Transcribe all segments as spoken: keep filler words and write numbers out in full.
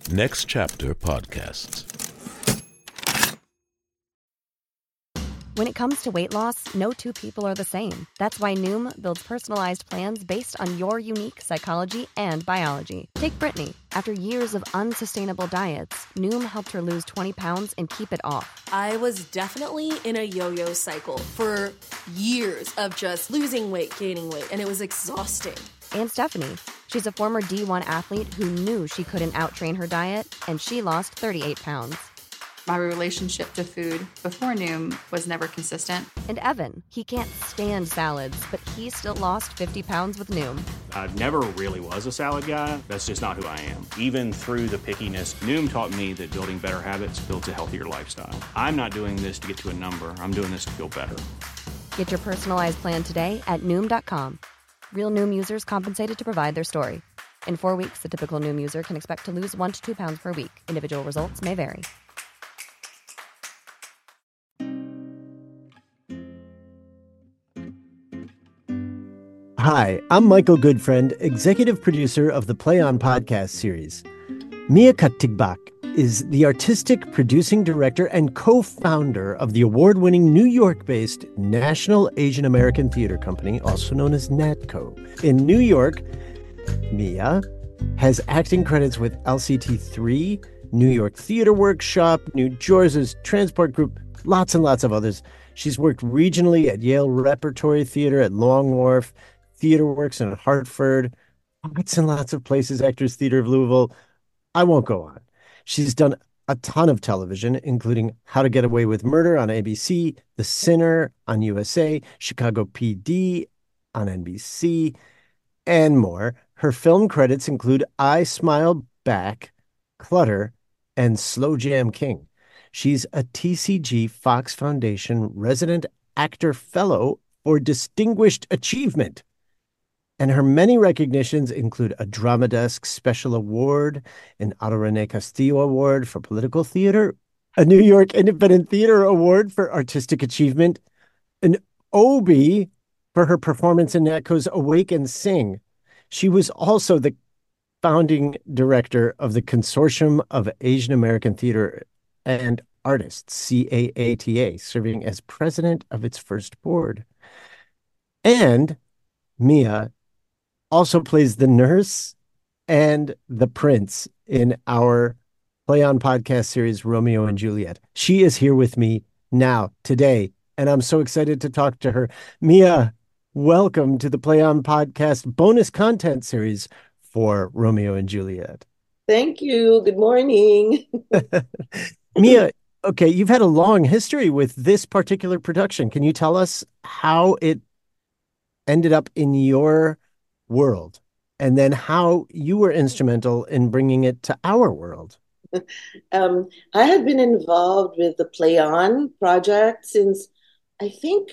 Next Chapter Podcasts. When it comes to weight loss, no two people are the same. That's why Noom builds personalized plans based on your unique psychology and biology. Take Brittany. After years of unsustainable diets, Noom helped her lose twenty pounds and keep it off. I was definitely in a yo-yo cycle for years of just losing weight, gaining weight, and it was exhausting. And Stephanie. She's a former D one athlete who knew she couldn't outtrain her diet, and she lost thirty-eight pounds. My relationship to food before Noom was never consistent. And Evan, he can't stand salads, but he still lost fifty pounds with Noom. I never really was a salad guy. That's just not who I am. Even through the pickiness, Noom taught me that building better habits builds a healthier lifestyle. I'm not doing this to get to a number. I'm doing this to feel better. Get your personalized plan today at Noom dot com. Real Noom users compensated to provide their story. In four weeks, the typical Noom user can expect to lose one to two pounds per week. Individual results may vary. Hi, I'm Michael Goodfriend, executive producer of the Play On podcast series. Mia Katigbak is the artistic producing director and co-founder of the award-winning New York-based National Asian American Theater Company, also known as NATCO. In New York, Mia has acting credits with L C T three, New York Theater Workshop, New George's Transport Group, lots and lots of others. She's worked regionally at Yale Repertory Theater at Long Wharf, Theater Works in Hartford, lots and lots of places, Actors Theater of Louisville. I won't go on. She's done a ton of television, including How to Get Away with Murder on A B C, The Sinner on U S A, Chicago P D on N B C, and more. Her film credits include I Smile Back, Clutter, and Slow Jam King. She's a T C G Fox Foundation Resident Actor Fellow for Distinguished Achievement. And her many recognitions include a Drama Desk Special Award, an Otto Rene Castillo Award for Political Theater, a New York Independent Theater Award for Artistic Achievement, an Obie for her performance in NATCO's Awake and Sing. She was also the founding director of the Consortium of Asian American Theater and Artists, C A A T A, serving as president of its first board. And Mia also plays the nurse and the prince in our Play On podcast series, Romeo and Juliet. She is here with me now, today, and I'm so excited to talk to her. Mia, welcome to the Play On podcast bonus content series for Romeo and Juliet. Thank you. Good morning. Mia, okay, you've had a long history with this particular production. Can you tell us how it ended up in your world, and then how you were instrumental in bringing it to our world? Um, I had been involved with the Play On project since I think,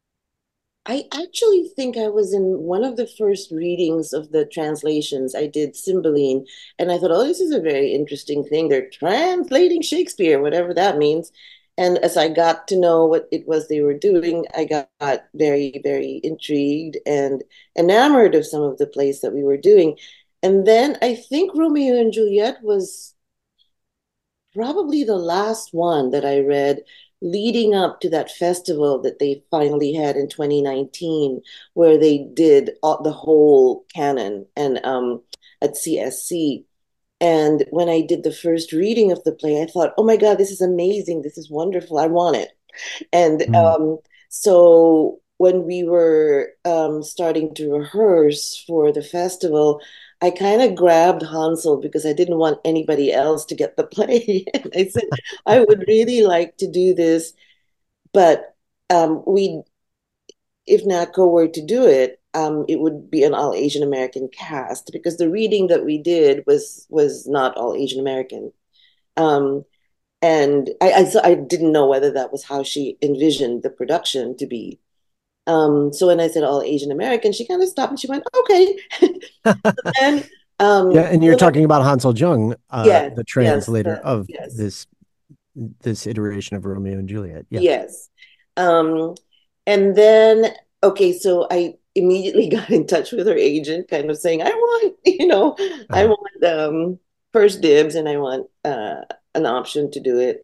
I actually think I was in one of the first readings of the translations. I did Cymbeline, and I thought, oh, this is a very interesting thing. They're translating Shakespeare, whatever that means. And as I got to know what it was they were doing, I got, got very, very intrigued and enamored of some of the plays that we were doing. And then I think Romeo and Juliet was probably the last one that I read leading up to that festival that they finally had in twenty nineteen, where they did all, the whole canon and um, at C S C. And when I did the first reading of the play, I thought, oh my God, this is amazing. This is wonderful. I want it. And mm. um, so when we were um, starting to rehearse for the festival, I kind of grabbed Hansel because I didn't want anybody else to get the play. And I said, I would really like to do this, but um, we, if NATCO were to do it, Um, it would be an all Asian American cast, because the reading that we did was was not all Asian American, um, and I, I I didn't know whether that was how she envisioned the production to be. Um, so when I said all Asian American, she kind of stopped and she went, "Okay." and um, yeah, and you're so talking about Hansel Jung, uh, yeah, the translator yes, uh, of yes. this this iteration of Romeo and Juliet. Yeah. Yes, um, and then okay, so I immediately got in touch with her agent, kind of saying, I want, you know, uh-huh. I want um, first dibs and I want uh, an option to do it.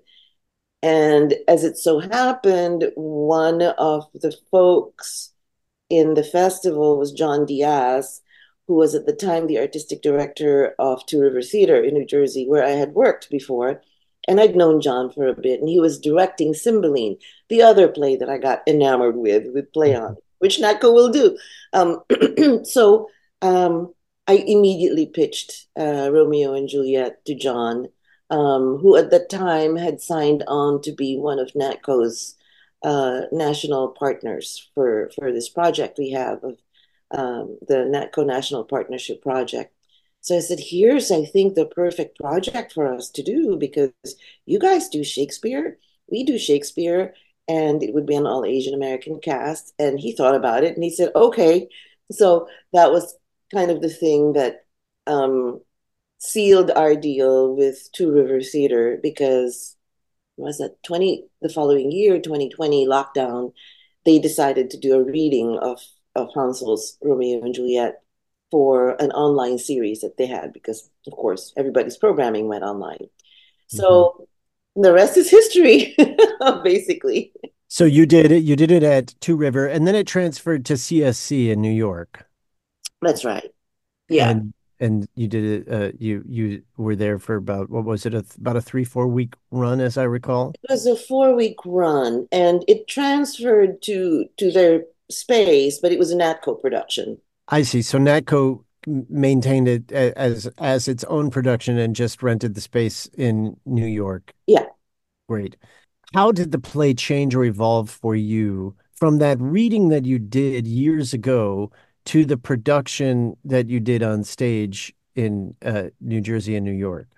And as it so happened, one of the folks in the festival was John Diaz, who was at the time the artistic director of Two River Theater in New Jersey, where I had worked before. And I'd known John for a bit, and he was directing Cymbeline, the other play that I got enamored with, with Play On, which Natco will do. Um, so um, I immediately pitched uh, Romeo and Juliet to John, um, who at the time had signed on to be one of Natco's uh, national partners for, for this project we have of um, the Natco National Partnership Project. So I said, here's, I think, the perfect project for us to do because you guys do Shakespeare, we do Shakespeare, and it would be an all Asian American cast. And he thought about it and he said, okay. So that was kind of the thing that um, sealed our deal with Two River Theater because was that twenty the following year, twenty twenty lockdown, they decided to do a reading of, of Hansel's Romeo and Juliet for an online series that they had because, of course, everybody's programming went online. Mm-hmm. So the rest is history, basically. So you did it. You did it at Two River, and then it transferred to C S C in New York. That's right. Yeah, and and you did it. Uh, you you were there for about what was it? A, about a three four week run, as I recall. It was a four week run, and it transferred to to their space, but it was a Natco production. I see. So Natco maintained it as as its own production and just rented the space in New York. Yeah. Great. How did the play change or evolve for you from that reading that you did years ago to the production that you did on stage in uh, New Jersey and New York?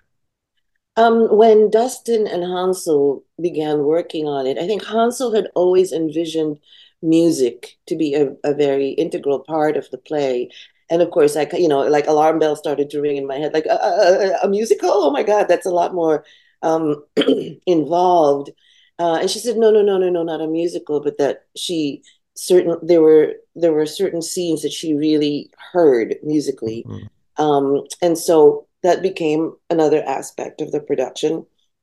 Um, when Dustin and Hansel began working on it, I think Hansel had always envisioned music to be a, a very integral part of the play. And of course, I, you know, like alarm bells started to ring in my head, like a, a, a musical? Oh my God, that's a lot more um, involved. Uh, and she said, no, no, no, no, no, not a musical, but that she certain there were there were certain scenes that she really heard musically, mm-hmm. um, and so that became another aspect of the production.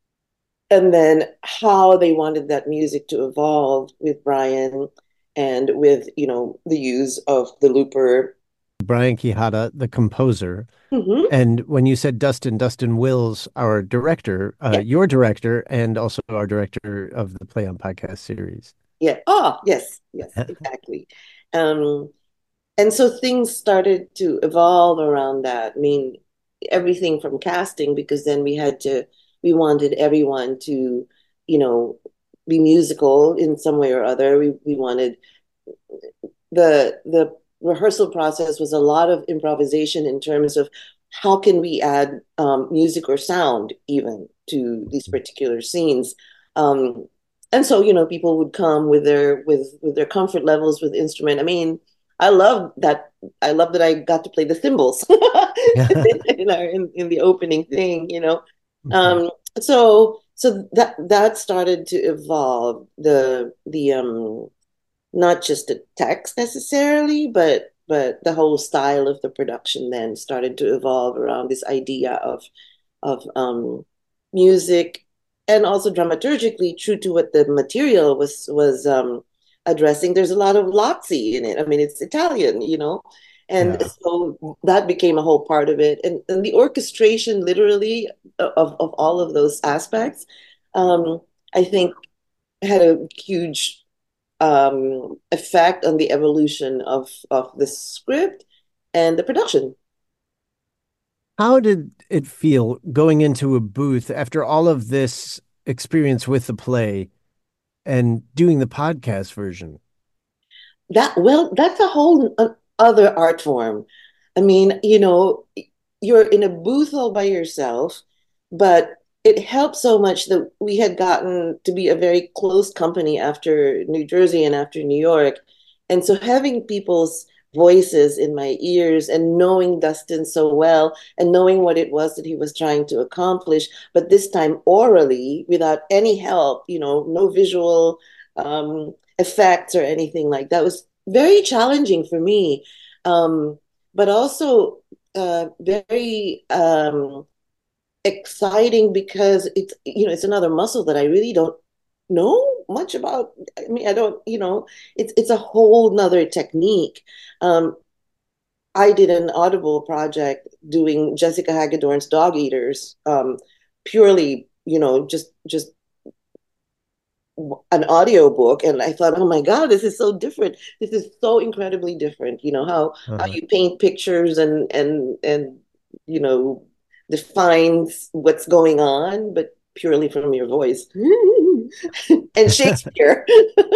And then how they wanted that music to evolve with Brian and with you know the use of the looper. Brian Quijada, the composer. Mm-hmm. And when you said Dustin, Dustin Wills, our director, uh, yeah. your director, and also our director of the Play On podcast series. Yeah. Oh, yes. Yes, exactly. Um, and so things started to evolve around that. I mean, everything from casting, because then we had to, we wanted everyone to, you know, be musical in some way or other. We we wanted the the rehearsal process was a lot of improvisation in terms of how can we add um, music or sound even to these particular scenes. Um, and so, you know, people would come with their with with their comfort levels with instrument. I mean, I love that. I love that I got to play the cymbals in, our, in in the opening thing. You know, um, so so that that started to evolve the the um. not just the text necessarily, but but the whole style of the production then started to evolve around this idea of of um, music and also dramaturgically true to what the material was was um, addressing. There's a lot of Lazzi in it. I mean, it's Italian, you know, and yeah. so that became a whole part of it. And, and the orchestration, literally, of of all of those aspects, um, I think, had a huge um effect on the evolution of of the script and the production. How did it feel going into a booth after all of this experience with the play and doing the podcast version? That well, that's a whole other art form. I mean, you know, you're in a booth all by yourself, but it helped so much that we had gotten to be a very close company after New Jersey and after New York. And so having people's voices in my ears and knowing Dustin so well and knowing what it was that he was trying to accomplish, but this time orally without any help, you know, no visual um, effects or anything like that, was very challenging for me. Um, but also uh, very... Um, exciting because it's, you know, it's another muscle that I really don't know much about. I mean, I don't, you know, it's it's a whole nother technique. Um, I did an Audible project doing Jessica Hagedorn's Dog Eaters, um, purely, you know, just just an audio book, and I thought, oh my God, this is so different. This is so incredibly different. You know how how Uh-huh. you paint pictures and and and you know defines what's going on, but purely from your voice and Shakespeare.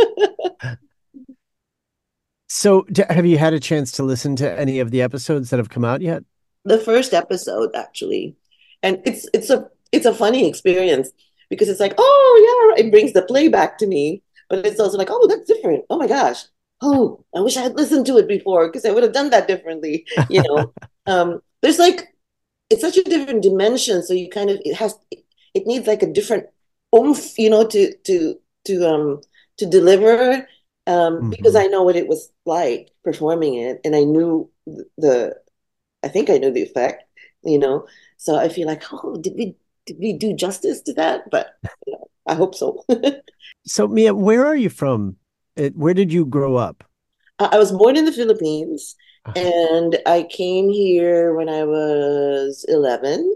So, d- have you had a chance to listen to any of the episodes that have come out yet? The first episode, actually, and it's it's a it's a funny experience because it's like, oh yeah, it brings the play back to me, but it's also like, oh, that's different. Oh my gosh. Oh, I wish I had listened to it before because I would have done that differently. You know, um, there's like it's such a different dimension, so you kind of it has it needs like a different oomph, you know, to to to um to deliver. Um, because Hmm. I know what it was like performing it, and I knew the I think I know the effect, you know. So I feel like, oh, did we did we do justice to that? But you know, I hope so. So, Mia, where are you from? It, where did you grow up? I I was born in the Philippines, Uh-huh. and I came here when I was eleven,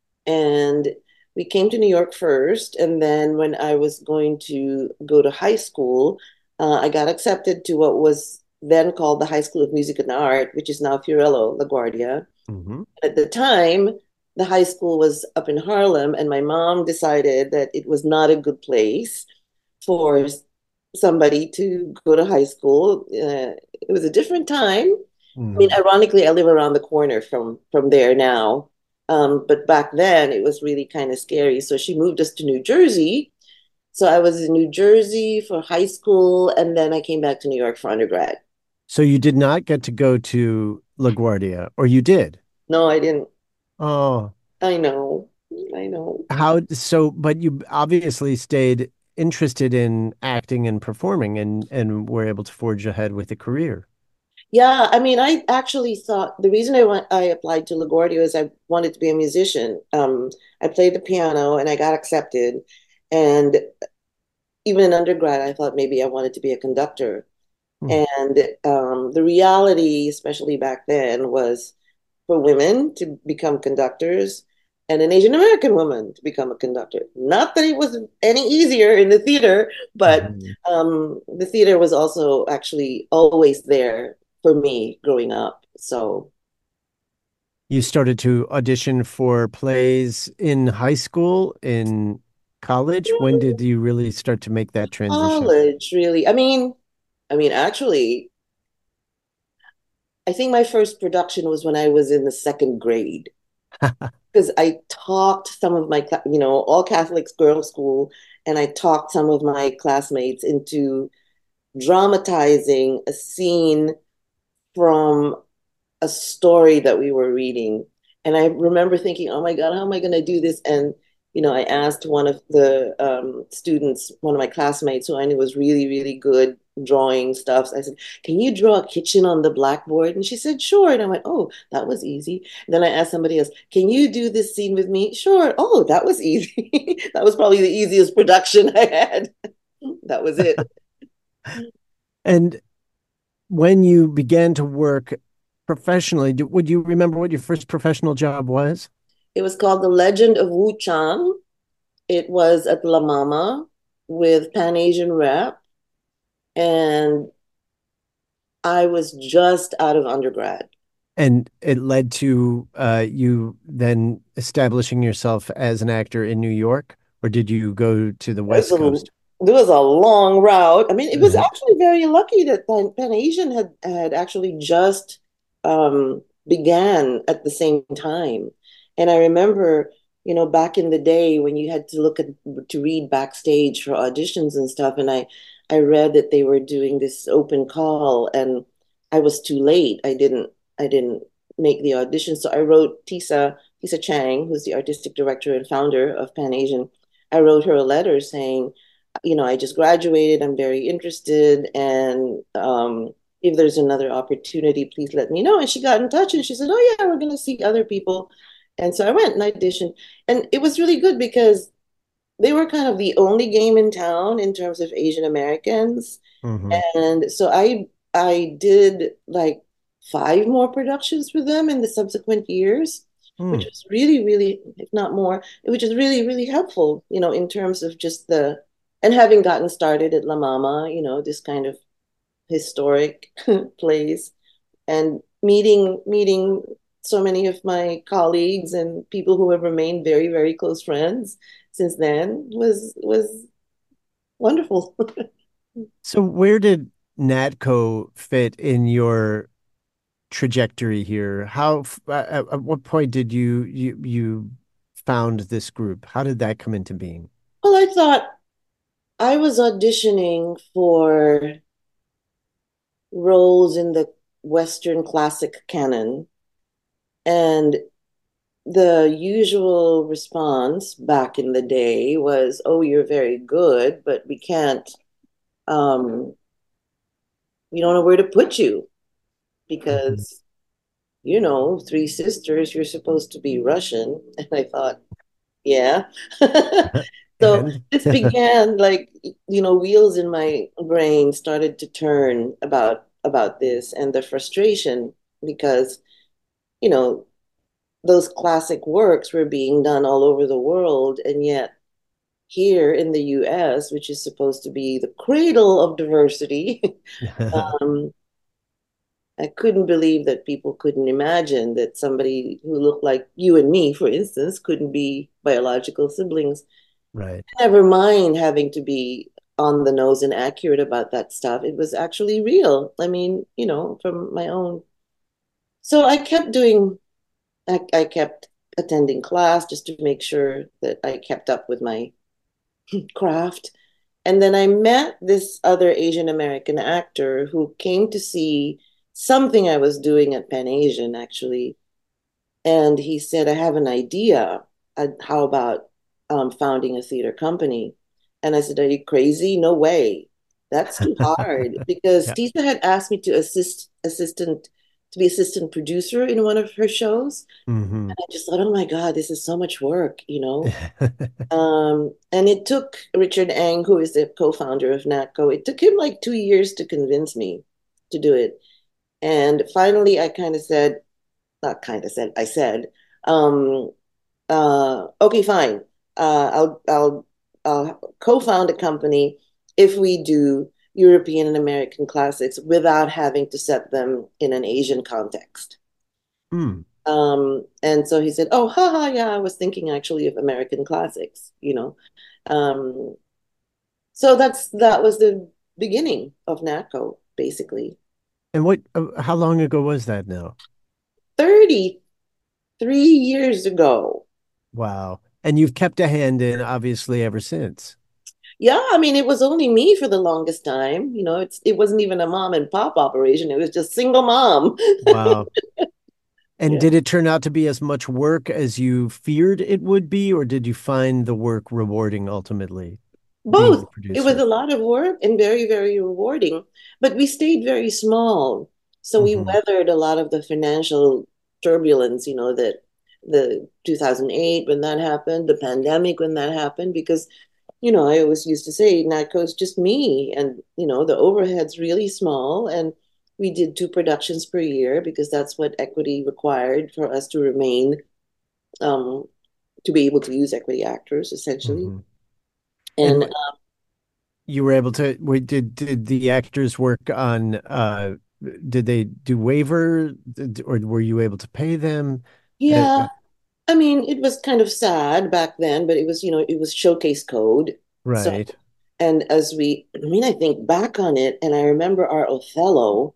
and we came to New York first, and then when I was going to go to high school, uh, I got accepted to what was then called the High School of Music and Art, which is now Fiorello LaGuardia. Hmm. At the time, the high school was up in Harlem, and my mom decided that it was not a good place for somebody to go to high school. Uh, it was a different time. I mean, Hmm. ironically, I live around the corner from from there now. Um, but back then, it was really kind of scary. So she moved us to New Jersey. So I was in New Jersey for high school, and then I came back to New York for undergrad. So you did not get to go to LaGuardia, or you did? No, I didn't. Oh, I know. I know. how so? But you obviously stayed interested in acting and performing, and and were able to forge ahead with a career. Yeah, I mean, I actually thought the reason I went I applied to LaGuardia is I wanted to be a musician. Um, I played the piano and I got accepted. And even in undergrad, I thought maybe I wanted to be a conductor. Hmm. And um, the reality, especially back then, was for women to become conductors and an Asian American woman to become a conductor. Not that it was any easier in the theater, but Mhm. um, the theater was also actually always there for me growing up. So You started to audition for plays in high school, in college. When did you really start to make that transition? college, really, I mean, I mean, actually, I think my first production was when I was in the second grade. Because I talked some of my, you know, all Catholics girls' school, and I talked some of my classmates into dramatizing a scene from a story that we were reading. And I remember thinking, oh my God, how am I going to do this? And, you know, I asked one of the um, students, one of my classmates who I knew was really, really good drawing stuff. I said, can you draw a kitchen on the blackboard? And she said, sure. And I went, oh, that was easy. And then I asked somebody else, can you do this scene with me? Sure. Oh, that was easy. That was probably the easiest production I had. That was it. And when you began to work professionally, do, would you remember what your first professional job was? It was called The Legend of Wu Chang. It was at La Mama with Pan Asian Rep, and I was just out of undergrad. And it led to uh, you then establishing yourself as an actor in New York, or did you go to the It was West a, Coast? there was a long route. I mean, it was Uh-huh. actually very lucky that Pan, Pan Asian had had actually just um, began at the same time. And I remember, you know, back in the day when you had to look at to read backstage for auditions and stuff, and I I read that they were doing this open call, and I was too late. I didn't I didn't make the audition, so I wrote Tisa Tisa Chang, who's the artistic director and founder of Pan Asian. I wrote her a letter saying, you know, I just graduated. I'm very interested. And um, if there's another opportunity, please let me know. And she got in touch and she said, oh, yeah, we're going to see other people. And so I went and I auditioned, and it was really good because they were kind of the only game in town in terms of Asian Americans. Hmm. And so I I did like five more productions for them in the subsequent years, which Mm. was really, really, if not more, which is really, really helpful, you know, in terms of just the, and having gotten started at La Mama, you know, this kind of historic place, and meeting meeting so many of my colleagues and people who have remained very, very close friends since then was was wonderful. So where did Natco fit in your trajectory here? How, f- at, at what point did you you you found this group? How did that come into being? Well, I thought I was auditioning for roles in the Western classic canon, and the usual response back in the day was, "Oh, you're very good, but we can't, um, we don't know where to put you Mhm. because, you know, three sisters, you're supposed to be Russian." And I thought, yeah. So And this began like, you know, wheels in my brain started to turn about about this and the frustration because, you know, those classic works were being done all over the world, and yet here in the U S, which is supposed to be the cradle of diversity, um, I couldn't believe that people couldn't imagine that somebody who looked like you and me, for instance, couldn't be biological siblings. right. Never mind having to be on the nose and accurate about that stuff. It was actually real. I mean, you know, from my own. So I kept doing, I, I kept attending class just to make sure that I kept up with my craft. And then I met this other Asian American actor who came to see something I was doing at Pan Asian, actually. And he said, "I have an idea. Uh, How about um, founding a theater company?" And I said, "Are you crazy? No way. That's too hard." Because Yeah. Tisa had asked me to assist assistant to be assistant producer in one of her shows. Hmm. And I just thought, oh my God, this is so much work, you know. Um, and it took Richard Ang, who is the co-founder of NATCO, it took him like two years to convince me to do it. And finally, I kind of said, not kind of said, I said, um, uh, okay, fine. Uh, I'll I'll I'll co-found a company if we do European and American classics without having to set them in an Asian context. Mm. Um, and so he said, "Oh, haha, yeah, I was thinking actually of American classics, you know." Um, so that's that was the beginning of NACO, basically. And what, uh, how long ago was that now? thirty-three years ago. Wow. And you've kept a hand in obviously ever since. Yeah, I mean, it was only me for the longest time. You know, it's it wasn't even a mom and pop operation. It was just single mom. Wow. And Yeah. did it turn out to be as much work as you feared it would be, or did you find the work rewarding ultimately, being the Both. It was producer? a lot of work and very, very rewarding, but we stayed very small. So we Hmm. weathered a lot of the financial turbulence, you know, that the two thousand eight when that happened, the pandemic when that happened, because, you know, I always used to say, NATCO's just me, and, you know, the overhead's really small. And we did two productions per year because that's what equity required for us to remain, um, to be able to use equity actors, essentially. Hmm. And And what, you were able to, wait, did did the actors work on, uh did they do waiver, Did- or were you able to pay them? Uh, yeah, I mean, it was kind of sad back then, but it was, you know, it was showcase code. So, right. and as we, I mean, I think back on it, and I remember our Othello.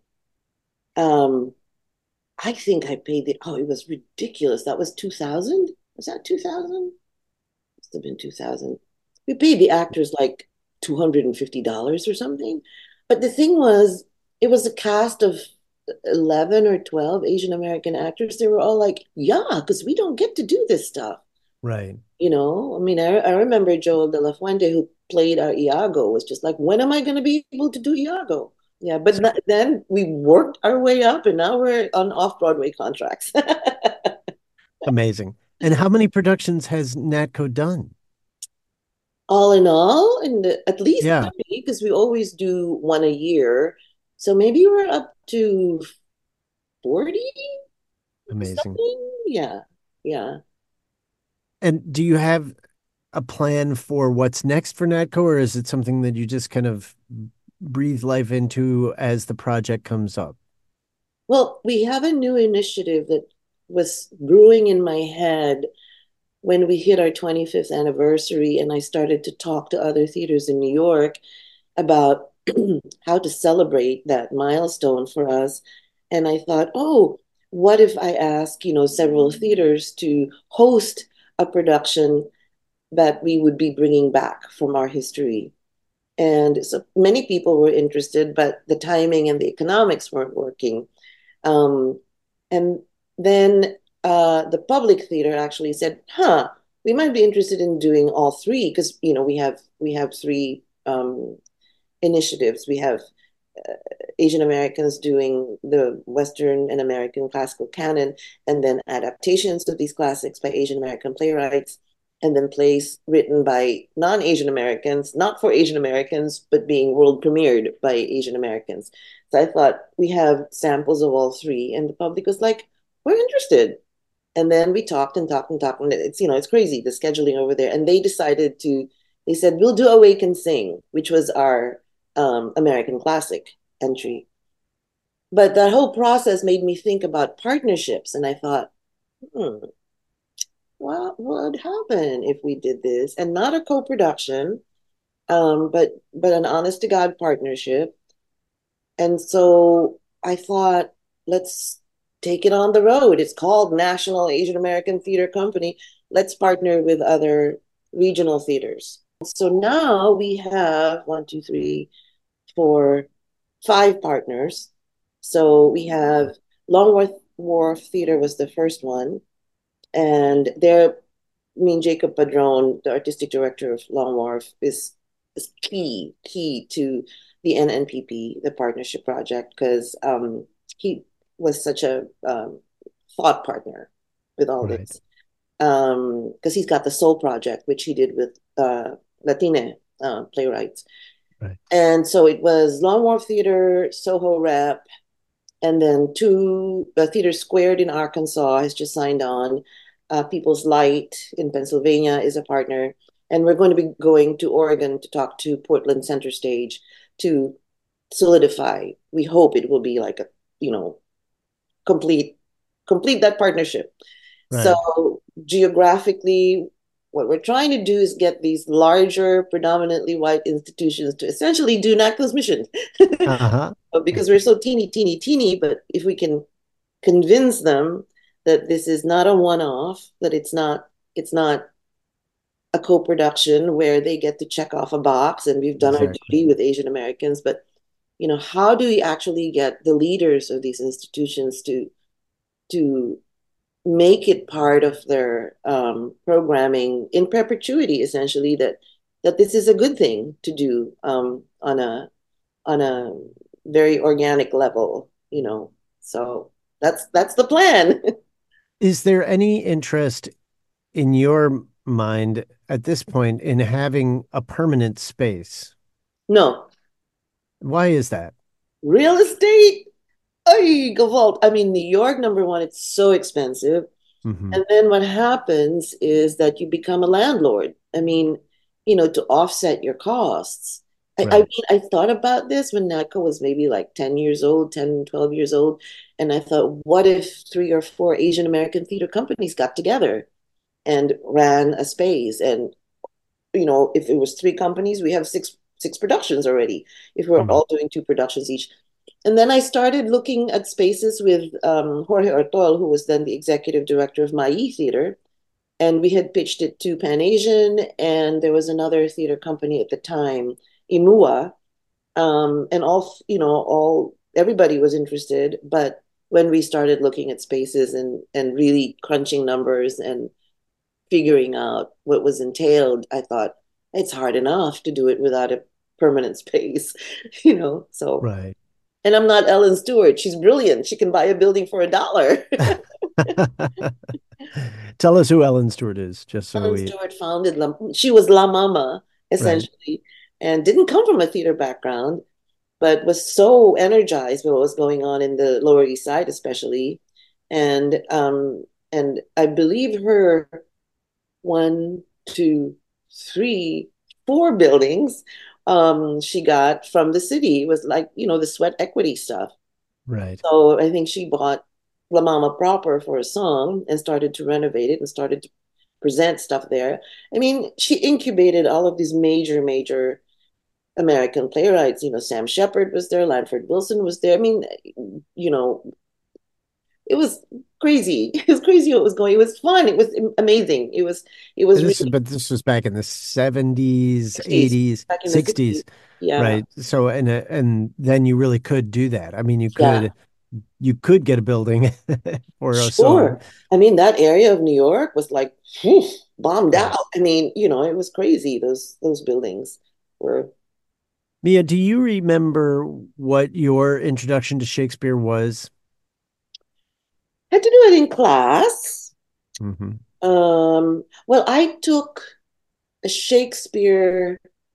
Um, I think I paid the, oh, it was ridiculous. That was two thousand? Was that two thousand? Must have been two thousand. We paid the actors like two hundred fifty dollars or something. But the thing was, it was a cast of eleven or twelve Asian American actors. They were all like, yeah, because we don't get to do this stuff. Right. You know, I mean, I, I remember Joel De La Fuente, who played our Iago, was just like, when am I going to be able to do Iago? Yeah, but So, th- then we worked our way up, and now we're on off Broadway contracts. amazing. And how many productions has NATCO done? All in all, and at least Yeah, thirty, because we always do one a year. So maybe we're up to forty amazing. something. Yeah, yeah. And do you have a plan for what's next for NATCO, or is it something that you just kind of breathe life into as the project comes up? Well, we have a new initiative that was brewing in my head when we hit our twenty-fifth anniversary, and I started to talk to other theaters in New York about how to celebrate that milestone for us. And I thought, oh, what if I ask, you know, several theaters to host a production that we would be bringing back from our history? And so many people were interested, but the timing and the economics weren't working. Um, and then uh, the public theater actually said, "Huh, we might be interested in doing all three because you know we have we have three um, initiatives. We have uh, Asian Americans doing the Western and American classical canon, and then adaptations of these classics by Asian American playwrights, and then plays written by non-Asian Americans, not for Asian Americans, but being world premiered by Asian Americans." So I thought we have samples of all three, and the public was like, "We're interested." And then we talked and talked and talked, and it's you know it's crazy the scheduling over there. And they decided to, they said we'll do Awake and Sing, which was our um, American classic entry. But that whole process made me think about partnerships, and I thought, hmm, what would happen if we did this and not a co-production, um, but but an honest to God partnership. And so I thought, let's take it on the road. It's called National Asian American Theater Company. Let's partner with other regional theaters. So now we have one, two, three, four, five partners. So we have Longworth Wharf Theater was the first one, and they're, I mean, Jacob Padron, the artistic director of Long Wharf, is is key key to the N N P P, the partnership project, because um, he was such a um, thought partner with all Right. this. Um, because he's got the Soul Project, which he did with uh, Latine uh, playwrights. Right. And so it was Long Wharf Theater, Soho Rep, and then two, uh, Theater Squared in Arkansas has just signed on. Uh, People's Light in Pennsylvania is a partner. And we're going to be going to Oregon to talk to Portland Center Stage to solidify. We hope it will be like a, you know, complete, complete that partnership. Right. So geographically, what we're trying to do is get these larger, predominantly white institutions to essentially do NACO's mission. Uh-huh. Because we're so teeny, teeny, teeny, but if we can convince them that this is not a one-off, that it's not, it's not a co-production where they get to check off a box and we've done our Exactly. duty with Asian Americans, but you know, how do we actually get the leaders of these institutions to to make it part of their um, programming in perpetuity, essentially, that that this is a good thing to do um, on a on a very organic level, you know. So that's that's the plan. Is there any interest in your mind at this point in having a permanent space? No, Why is that? real estate. Ay, Gavalt. I mean, New York, number one, it's so expensive. Mm-hmm. And then what happens is that you become a landlord. I mean, you know, to offset your costs. I, I Right. mean, I thought about this when NACO was maybe like ten years old, ten, twelve years old. And I thought, what if three or four Asian American theater companies got together and ran a space? And, you know, if it was three companies, we have six six productions already, if we're Mm. all doing two productions each. And then I started looking at spaces with um, Jorge Ortol, who was then the executive director of Mayi Theater. And we had pitched it to Pan Asian, and there was another theater company at the time, Imua. Um, and all, you know, all everybody was interested. But when we started looking at spaces and and really crunching numbers and figuring out what was entailed, I thought it's hard enough to do it without a permanent space, you know. So Right. And I'm not Ellen Stewart. She's brilliant. She can buy a building for a dollar. Tell us who Ellen Stewart is, just so Ellen we... Stewart founded, La, she was La Mama, essentially, right. and didn't come from a theater background, but was so energized by what was going on in the Lower East Side, especially. And um, and I believe her one, two, three, four buildings um, she got from the city. It was like, you know, the sweat equity stuff. Right. So I think she bought La Mama proper for a song and started to renovate it and started to present stuff there. I mean, she incubated all of these major, major American playwrights. You know, Sam Shepard was there, Lanford Wilson was there. I mean, you know, it was crazy. It was crazy what was going. It was fun. It was amazing. It was, it was this, really, but this was back in the seventies, eighties, sixties. Yeah. Right. So, and, uh, and then you really could do that. I mean, you could, yeah. you could get a building for a sure. song. I mean, that area of New York was like whew, bombed yes. out. I mean, you know, it was crazy. Those, those buildings were. Mia, do you remember what your introduction to Shakespeare was? I had to do it in class. Mm-hmm. Um, well, I took a Shakespeare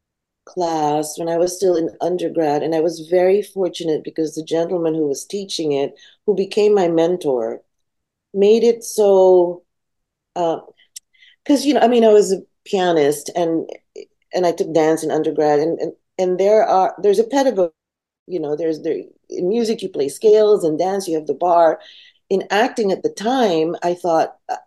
class when I was still in undergrad, and I was very fortunate because the gentleman who was teaching it, who became my mentor, made it so, because, uh, you know, I mean, I was a pianist and and I took dance in undergrad, and and, and there are, there's a pedagogy, you know, there's, there, in music you play scales, and dance you have the bar. In acting at the time, I thought, uh,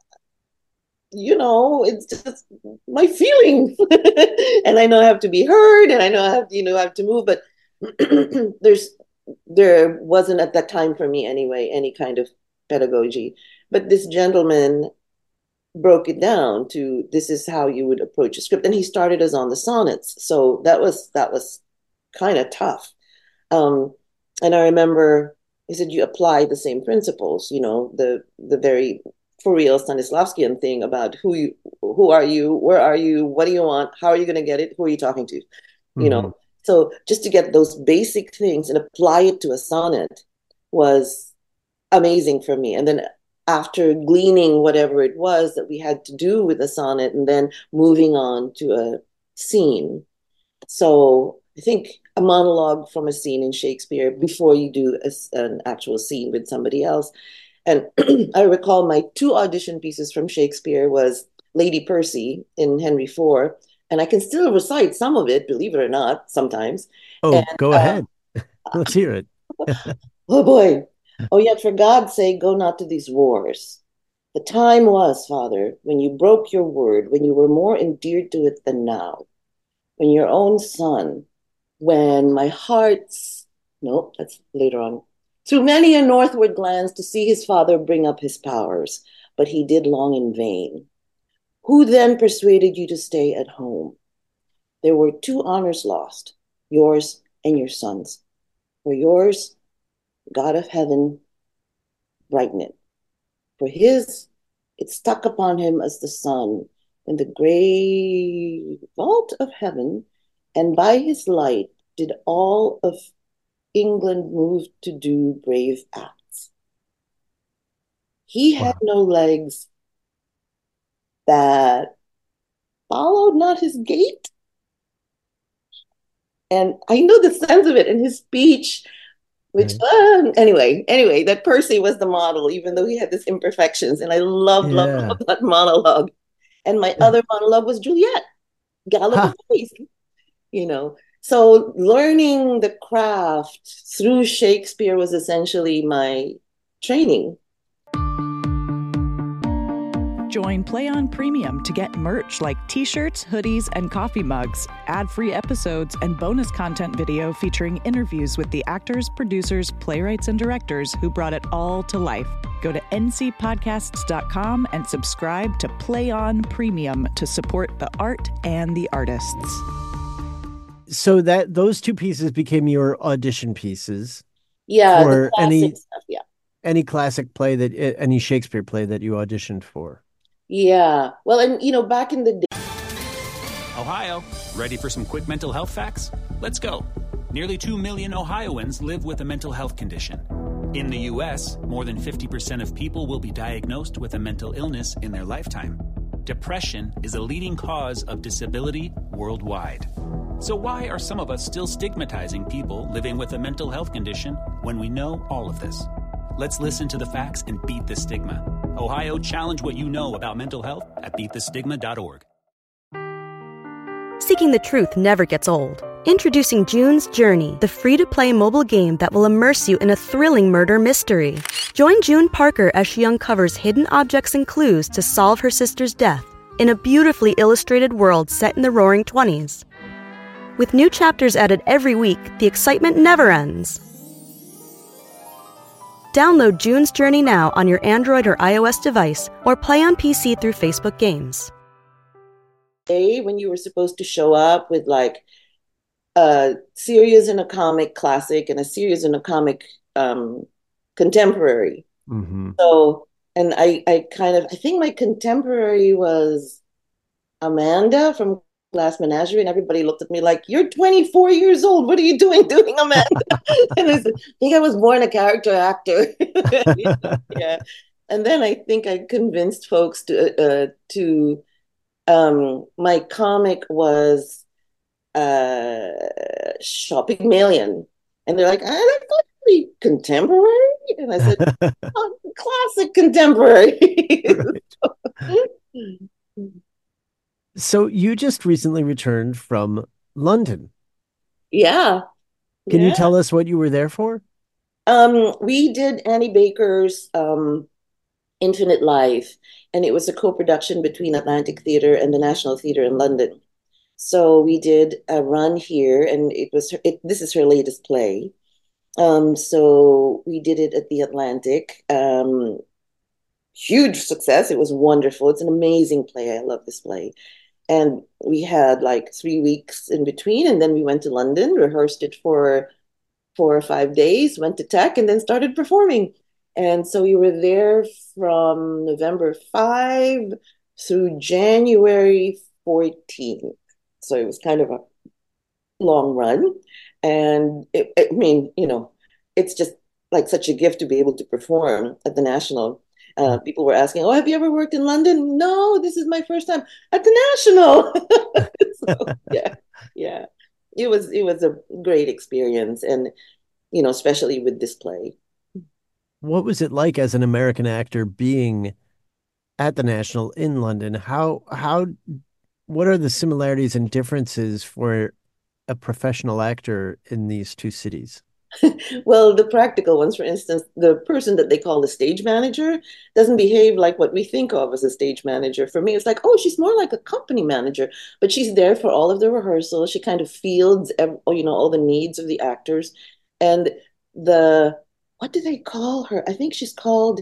you know, it's just my feelings. And I know I have to be heard, and I know I have to, you know, I have to move, but there's, there wasn't at that time for me anyway, any kind of pedagogy. But this gentleman broke it down to, this is how you would approach a script. And he started us on the sonnets. So that was, that was kind of tough. Um, and I remember he said, you apply the same principles, you know, the, the very for real Stanislavskian thing about who you, who are you, where are you, what do you want, how are you going to get it, who are you talking to, mm-hmm. you know. So just to get those basic things and apply it to a sonnet was amazing for me. And then after gleaning whatever it was that we had to do with a sonnet, and then moving on to a scene. So I think a monologue from a scene in Shakespeare before you do a, an actual scene with somebody else. And I recall my two audition pieces from Shakespeare was Lady Percy in Henry the Fourth, and I can still recite some of it, believe it or not, sometimes. Oh, and, go ahead. Uh, Let's hear it. Oh, boy. Oh, yet for God's sake, go not to these wars. The time was, Father, when you broke your word, when you were more endeared to it than now, when your own son, when my heart's, no, that's later on, through many a northward glance to see his father bring up his powers, but he did long in vain. Who then persuaded you to stay at home? There were two honors lost, yours and your son's. For yours, God of heaven, brighten it. For his, it stuck upon him as the sun in the gray vault of heaven, and by his light did all of England move to do brave acts. He had wow. no legs that followed not his gait. And I know the sense of it in his speech, which, right. uh, anyway, anyway, that Percy was the model, even though he had his imperfections. And I loved, yeah. loved, loved that monologue. And my yeah. other monologue was Juliet, Gallop of Face, you know. So learning the craft through Shakespeare was essentially my training. Join Play On Premium to get merch like t-shirts, hoodies, and coffee mugs, ad-free episodes, and bonus content video featuring interviews with the actors, producers, playwrights, and directors who brought it all to life. Go to n c podcasts dot com and subscribe to Play On Premium to support the art and the artists. So that those two pieces became your audition pieces. Yeah, for any stuff, yeah. any classic play that any Shakespeare play that you auditioned for. Yeah. Well, and you know, back in the day. Ohio, ready for some quick mental health facts? Let's go. Nearly two million Ohioans live with a mental health condition. In the U S, more than fifty percent of people will be diagnosed with a mental illness in their lifetime. Depression is a leading cause of disability worldwide. So why are some of us still stigmatizing people living with a mental health condition when we know all of this? Let's listen to the facts and beat the stigma. Ohio, challenge what you know about mental health at beat the stigma dot org. Seeking the truth never gets old. Introducing June's Journey, the free-to-play mobile game that will immerse you in a thrilling murder mystery. Join June Parker as she uncovers hidden objects and clues to solve her sister's death in a beautifully illustrated world set in the Roaring Twenties. With new chapters added every week, the excitement never ends. Download June's Journey now on your Android or iOS device, or play on P C through Facebook Games. When you were supposed to show up with like a series in a comic classic and a series in a comic um, contemporary. Mm-hmm. So, and I, I kind of, I think my contemporary was Amanda from Glass Menagerie, and everybody looked at me like, "You're twenty-four years old. What are you doing doing Amanda?" And I said, "I think I was born a character actor." Yeah. And then I think I convinced folks to, uh, to um, my comic was uh Shopping Million, and they're like, "Ah, that's really contemporary," and I said, oh, "Classic contemporary." So you just recently returned from London. Yeah. Can yeah. you tell us what you were there for? Um, we did Annie Baker's um, Infinite Life, and it was a co-production between Atlantic Theatre and the National Theatre in London. So we did a run here, and it was her, it, this is her latest play. Um, so we did it at the Atlantic. Um, huge success. It was wonderful. It's an amazing play. I love this play. And we had like three weeks in between, and then we went to London, rehearsed it for four or five days, went to Tech, and then started performing. And so we were there from November fifth through January fourteenth. So it was kind of a long run. And it, I mean, you know, it's just like such a gift to be able to perform at the National. Uh, people were asking, "Oh, have you ever worked in London?" No, this is my first time at the National. So, yeah, yeah. It was it was a great experience, and you know, especially with this play. What was it like as an American actor being at the National in London? How how what are the similarities and differences for a professional actor in these two cities? Well, the practical ones, for instance, the person that they call the stage manager doesn't behave like what we think of as a stage manager. For me, it's like, oh, she's more like a company manager, but she's there for all of the rehearsals. She kind of fields, you know, all the needs of the actors. And the, what do they call her? I think she's called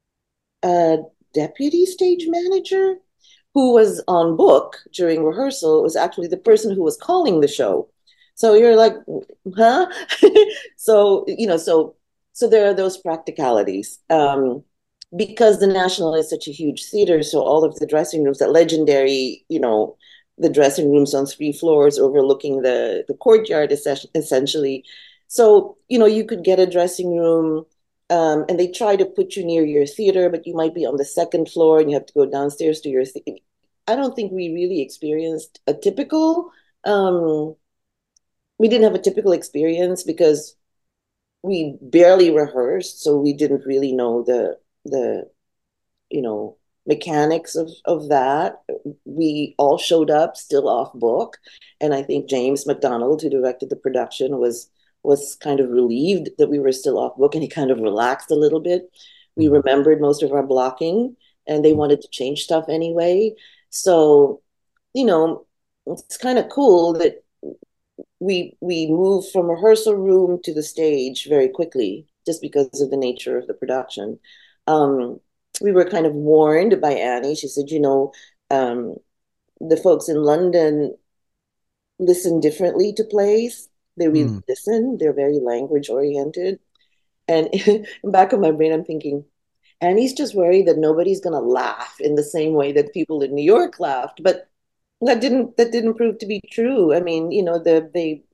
a deputy stage manager, who was on book during rehearsal. It was actually the person who was calling the show. So you're like, huh? So, you know, so so there are those practicalities. Um, because the National is such a huge theater, so all of the dressing rooms, that legendary, you know, the dressing rooms on three floors overlooking the, the courtyard, essentially. So, you know, you could get a dressing room, um, and they try to put you near your theater, but you might be on the second floor and you have to go downstairs to your theater. I don't think we really experienced a typical... Um, We didn't have a typical experience because we barely rehearsed, so we didn't really know the the you know mechanics of of that. We all showed up still off book, and I think James McDonald, who directed the production, was was kind of relieved that we were still off book, and he kind of relaxed a little bit. We remembered most of our blocking, and they wanted to change stuff anyway. So, you know, it's kind of cool that we we moved from rehearsal room to the stage very quickly, just because of the nature of the production. Um, we were kind of warned by Annie. She said, you know, um, the folks in London listen differently to plays. They really mm. listen. They're very language oriented. And in the back of my brain, I'm thinking, Annie's just worried that nobody's going to laugh in the same way that people in New York laughed. But that didn't that didn't prove to be true. I mean, you know, the they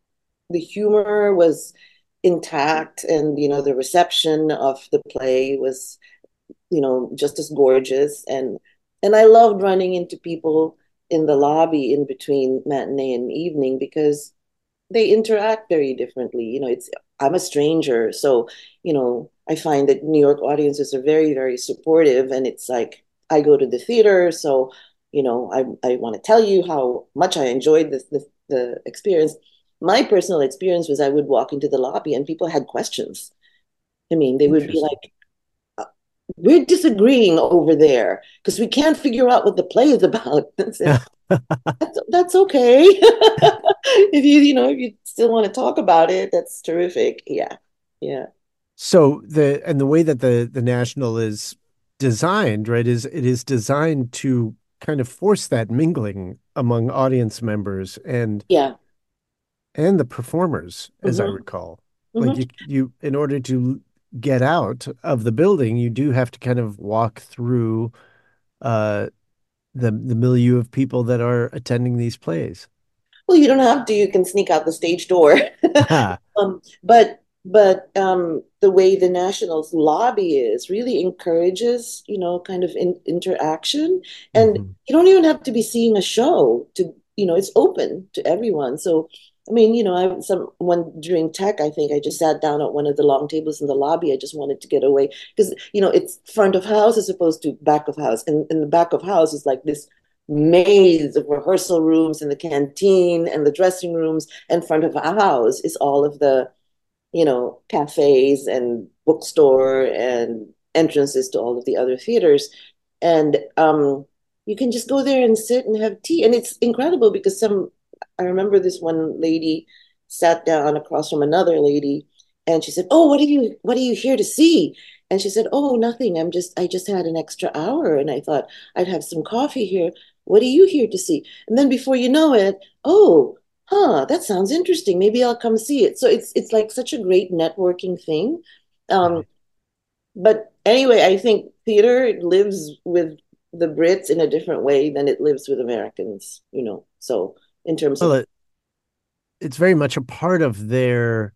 the humor was intact, and you know the reception of the play was, you know, just as gorgeous. And and I loved running into people in the lobby in between matinee and evening because they interact very differently. You know, it's I'm a stranger, so you know I find that New York audiences are very, very supportive, and it's like I go to the theater, so you know I I want to tell you how much I enjoyed this the, the experience. My personal experience was I would walk into the lobby and people had questions. I mean, they would be like, we're disagreeing over there because we can't figure out what the play is about. That's, that's, that's okay. If you, you know, if you still want to talk about it, that's terrific. Yeah. Yeah. So the, and the way that the, the National is designed, right, is it is designed to kind of force that mingling among audience members and, yeah, and the performers, as mm-hmm. I recall. Mm-hmm. Like you, you, in order to get out of the building, you do have to kind of walk through uh, the the milieu of people that are attending these plays. Well, you don't have to. You can sneak out the stage door. um, but but um, the way the National's lobby is really encourages, you know, kind of in, interaction, and Mhm. you don't even have to be seeing a show to, you know, it's open to everyone. So I mean, you know, I some one during tech, I think I just sat down at one of the long tables in the lobby. I just wanted to get away because, you know, it's front of house as opposed to back of house. And in the back of house is like this maze of rehearsal rooms and the canteen and the dressing rooms. And front of a house is all of the, you know, cafes and bookstore and entrances to all of the other theaters. And um, you can just go there and sit and have tea. And it's incredible because some I remember this one lady sat down across from another lady and she said, "Oh, what are you what are you here to see?" And she said, "Oh, nothing. I'm just I just had an extra hour and I thought I'd have some coffee here. What are you here to see?" And then before you know it, "Oh, huh, that sounds interesting. Maybe I'll come see it." So it's it's like such a great networking thing. Um, but anyway, I think theater lives with the Brits in a different way than it lives with Americans, you know. So in terms Well, of it, it's very much a part of their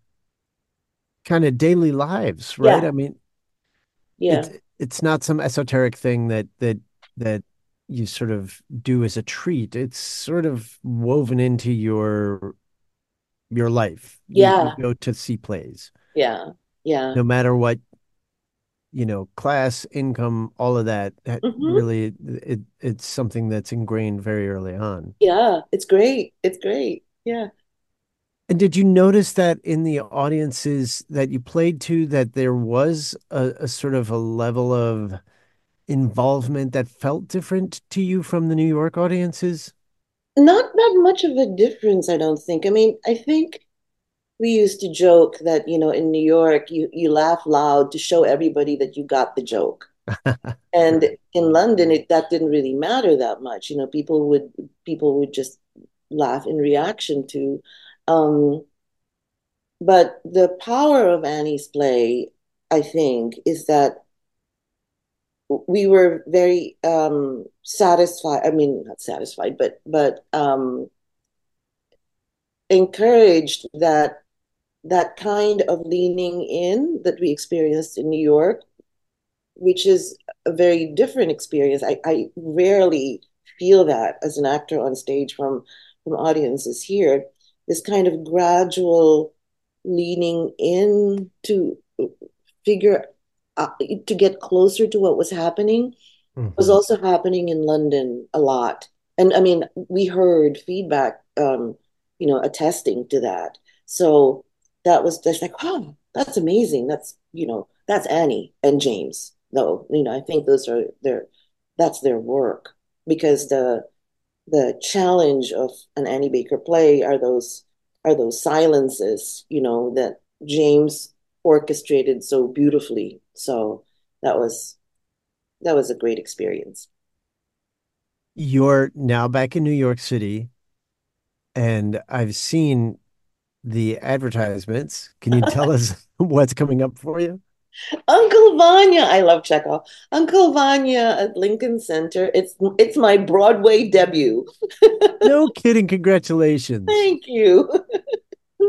kind of daily lives, right? yeah, I mean, yeah, it's it's not some esoteric thing that that that you sort of do as a treat. It's sort of woven into your your life. You you yeah, go to see plays, yeah, yeah. no matter what, you know, class, income, all of that. That Hmm. really, it it's something that's ingrained very early on. Yeah, it's great. It's great. Yeah. And did you notice that in the audiences that you played to, that there was a, a sort of a level of involvement that felt different to you from the New York audiences? Not that much of a difference, I don't think. I mean, I think we used to joke that, you know, in New York, you, you laugh loud to show everybody that you got the joke. And Right. in London, it that didn't really matter that much. You know, people would people would just laugh in reaction to. Um, but the power of Annie's play, I think, is that we were very um, satisfied. I mean, not satisfied, but but um, encouraged that that kind of leaning in that we experienced in New York, which is a very different experience. I, I rarely feel that as an actor on stage from from audiences here. This kind of gradual leaning in to figure uh, to get closer to what was happening was Mhm. also happening in London a lot. And I mean, we heard feedback, um, you know, attesting to that. So that was just like, oh, that's amazing. That's, you know, that's Annie and James, though. You know, I think those are their, that's their work because the, the challenge of an Annie Baker play are those, are those silences, you know, that James orchestrated so beautifully. So that was, that was a great experience. You're now back in New York City, and I've seen the advertisements. Can you tell us what's coming up for you? Uncle Vanya, I love Chekhov. Uncle Vanya at Lincoln Center. It's it's my Broadway debut. No kidding. Congratulations. Thank you.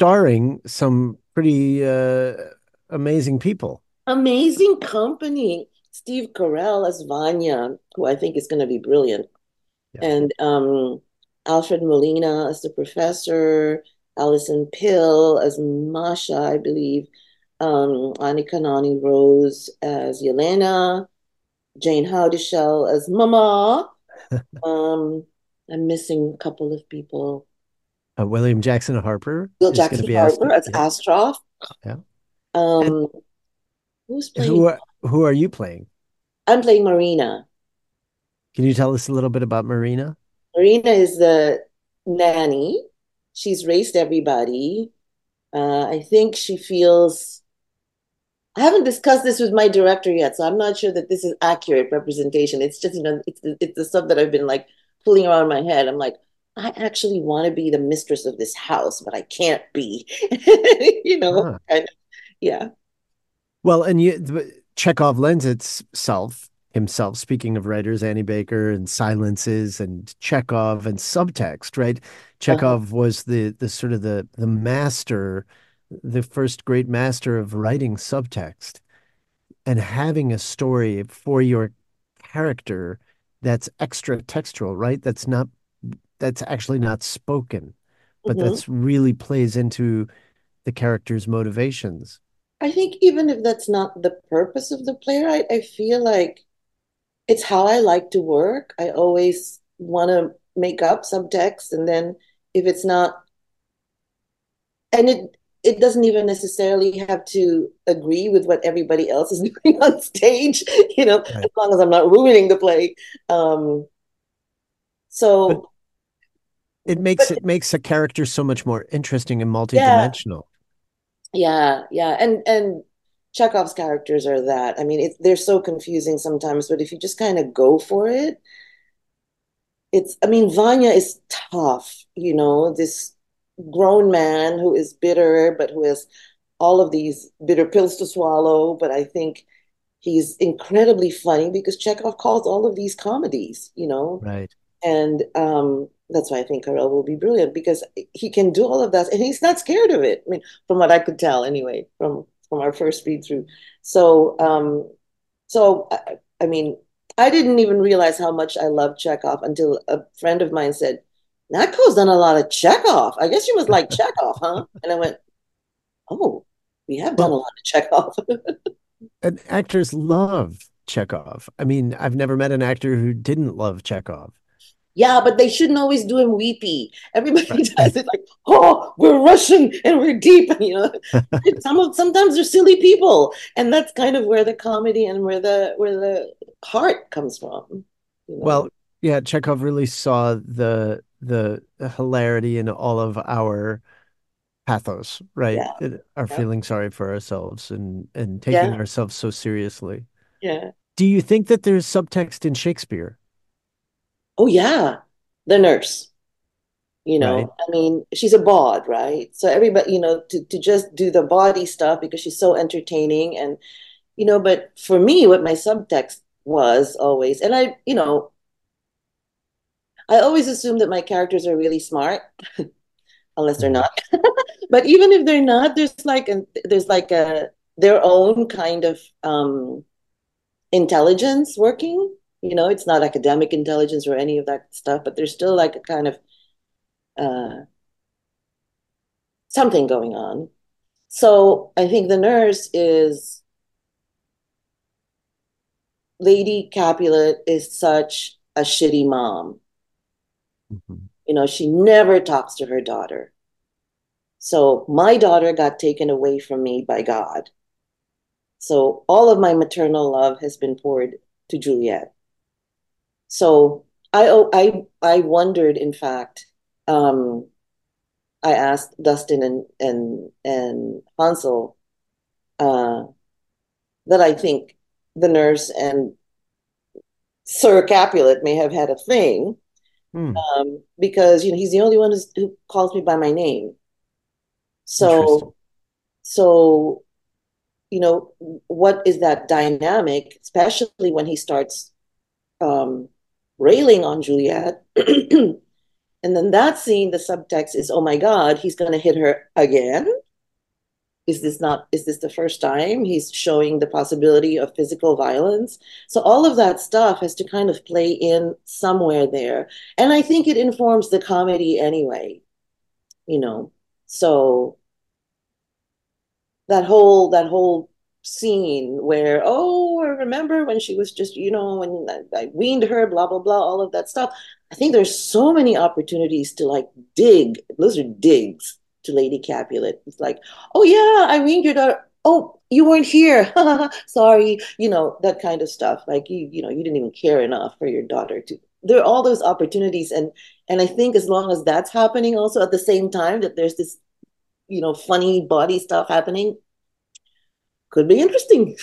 starring some pretty uh, amazing people. Amazing company. Steve Carell as Vanya, who I think is going to be brilliant. Yeah. And um, Alfred Molina as the professor, Alison Pill as Masha, I believe, um, Annika Noni Rose as Yelena, Jane Howdishell as Mama. um, I'm missing a couple of people. Uh, William Jackson Harper. Will Jackson Harper as yeah. Astroff. Yeah. Um, and who's playing? Who are, who are you playing? I'm playing Marina. Can you tell us a little bit about Marina? Marina is the nanny. She's raised everybody. Uh, I think she feels. I haven't discussed this with my director yet, so I'm not sure that this is accurate representation. It's just, you know, it's it's the stuff that I've been like pulling around my head. I'm like, I actually want to be the mistress of this house, but I can't be. you know, huh. kind of, yeah. Well, and you, Chekhov lends itself himself, speaking of writers, Annie Baker and silences and Chekhov and subtext, right? Chekhov uh-huh. was the the sort of the the master, the first great master of writing subtext and having a story for your character that's extra textual, right? That's not, that's actually not spoken, but mm-hmm. that's really plays into the character's motivations. I think even if that's not the purpose of the playwright, I feel like it's how I like to work. I always want to make up subtext, and then if it's not, and it it doesn't even necessarily have to agree with what everybody else is doing on stage, you know, right. as long as I'm not ruining the play. Um, so but it makes but, it makes a character so much more interesting and multidimensional. Yeah, yeah, and and Chekhov's characters are that. I mean, it, they're so confusing sometimes, but if you just kind of go for it, it's. I mean, Vanya is tough, you know, this grown man who is bitter, but who has all of these bitter pills to swallow. But I think he's incredibly funny because Chekhov calls all of these comedies, you know, right, and um. That's why I think Carell will be brilliant because he can do all of that and he's not scared of it. I mean, from what I could tell anyway, from, from our first read through. So, um, so I, I mean, I didn't even realize how much I loved Chekhov until a friend of mine said, Natko's done a lot of Chekhov. I guess you must like Chekhov, huh? And I went, oh, we have done well, a lot of Chekhov. And actors love Chekhov. I mean, I've never met an actor who didn't love Chekhov. Yeah, but they shouldn't always do him weepy. Everybody right. does it like, oh, we're Russian and we're deep. You know, some of sometimes they're silly people, and that's kind of where the comedy and where the where the heart comes from. You know? Well, yeah, Chekhov really saw the the hilarity in all of our pathos, right? Yeah. Our yeah. feeling sorry for ourselves and and taking yeah. ourselves so seriously. Yeah. Do you think that there's subtext in Shakespeare? Oh, yeah. The nurse, you know, right. I mean, she's a bawd, right? So everybody, you know, to, to just do the body stuff because she's so entertaining. And, you know, but for me, what my subtext was always, and I, you know, I always assume that my characters are really smart, unless they're not. But even if they're not, there's like, a, there's like a, their own kind of um, intelligence working. You know, it's not academic intelligence or any of that stuff, but there's still like a kind of uh, something going on. So I think the nurse is, Lady Capulet is such a shitty mom. Mm-hmm. You know, she never talks to her daughter. So my daughter got taken away from me by God. So all of my maternal love has been poured to Juliet. So I I I wondered, in fact, um, I asked Dustin and and and Hansel uh, that I think the nurse and Sir Capulet may have had a thing hmm. um, because you know he's the only one who's, who calls me by my name. So so you know what is that dynamic, especially when he starts. Um, railing on Juliet And then that scene, the subtext is, oh my God, he's going to hit her again. Is this not, is this the first time he's showing the possibility of physical violence? So all of that stuff has to kind of play in somewhere there. And I think it informs the comedy anyway, you know. So that whole, that whole scene where, oh, I remember when she was just, you know, when I, I weaned her, blah, blah, blah, all of that stuff. I think there's so many opportunities to like dig. Those are digs to Lady Capulet. It's like, oh yeah, I weaned your daughter. Oh, you weren't here. Sorry. You know, that kind of stuff. Like you, you know, you didn't even care enough for your daughter to. There are all those opportunities. And and I think as long as that's happening also at the same time that there's this, you know, funny body stuff happening, could be interesting.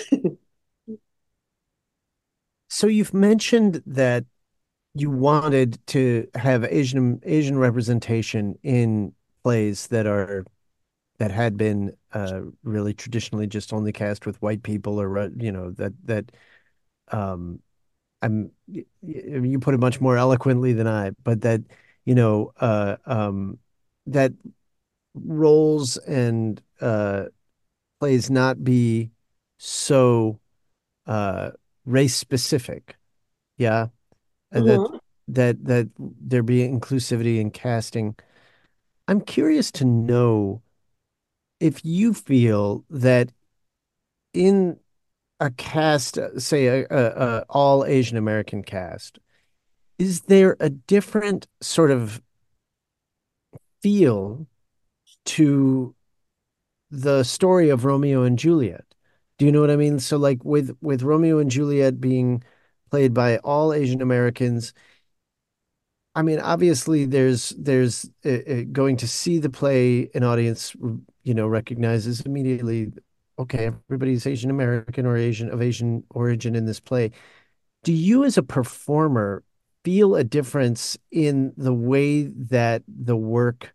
So you've mentioned that you wanted to have Asian Asian representation in plays that are that had been uh, really traditionally just only cast with white people, or you know that that um, I'm you put it much more eloquently than I, but that you know uh, um, that roles and uh, plays not be so uh, race specific, yeah, and Mm-hmm. that that that there be inclusivity in casting. I'm curious to know if you feel that in a cast, uh, say a, a, a all Asian American cast, is there a different sort of feel to the story of Romeo and Juliet? Do you know what I mean? So like with with Romeo and Juliet being played by all Asian Americans, I mean, obviously there's there's uh, uh, going to see the play, an audience, you know, recognizes immediately, okay, everybody's Asian American or Asian of Asian origin in this play. Do you as a performer feel a difference in the way that the work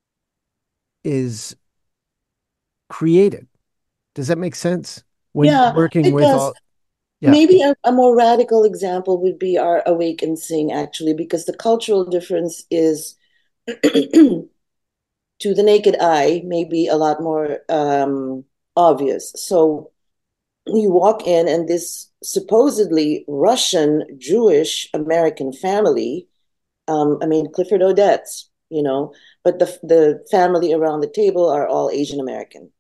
is created? Does that make sense? When you're Yeah, working it with does. all, yeah. Maybe a, a more radical example would be our Awake and Sing, actually, because the cultural difference is to the naked eye, maybe a lot more um, obvious. So you walk in, and this supposedly Russian Jewish American family, um, I mean, Clifford Odets, you know, but the, the family around the table are all Asian American.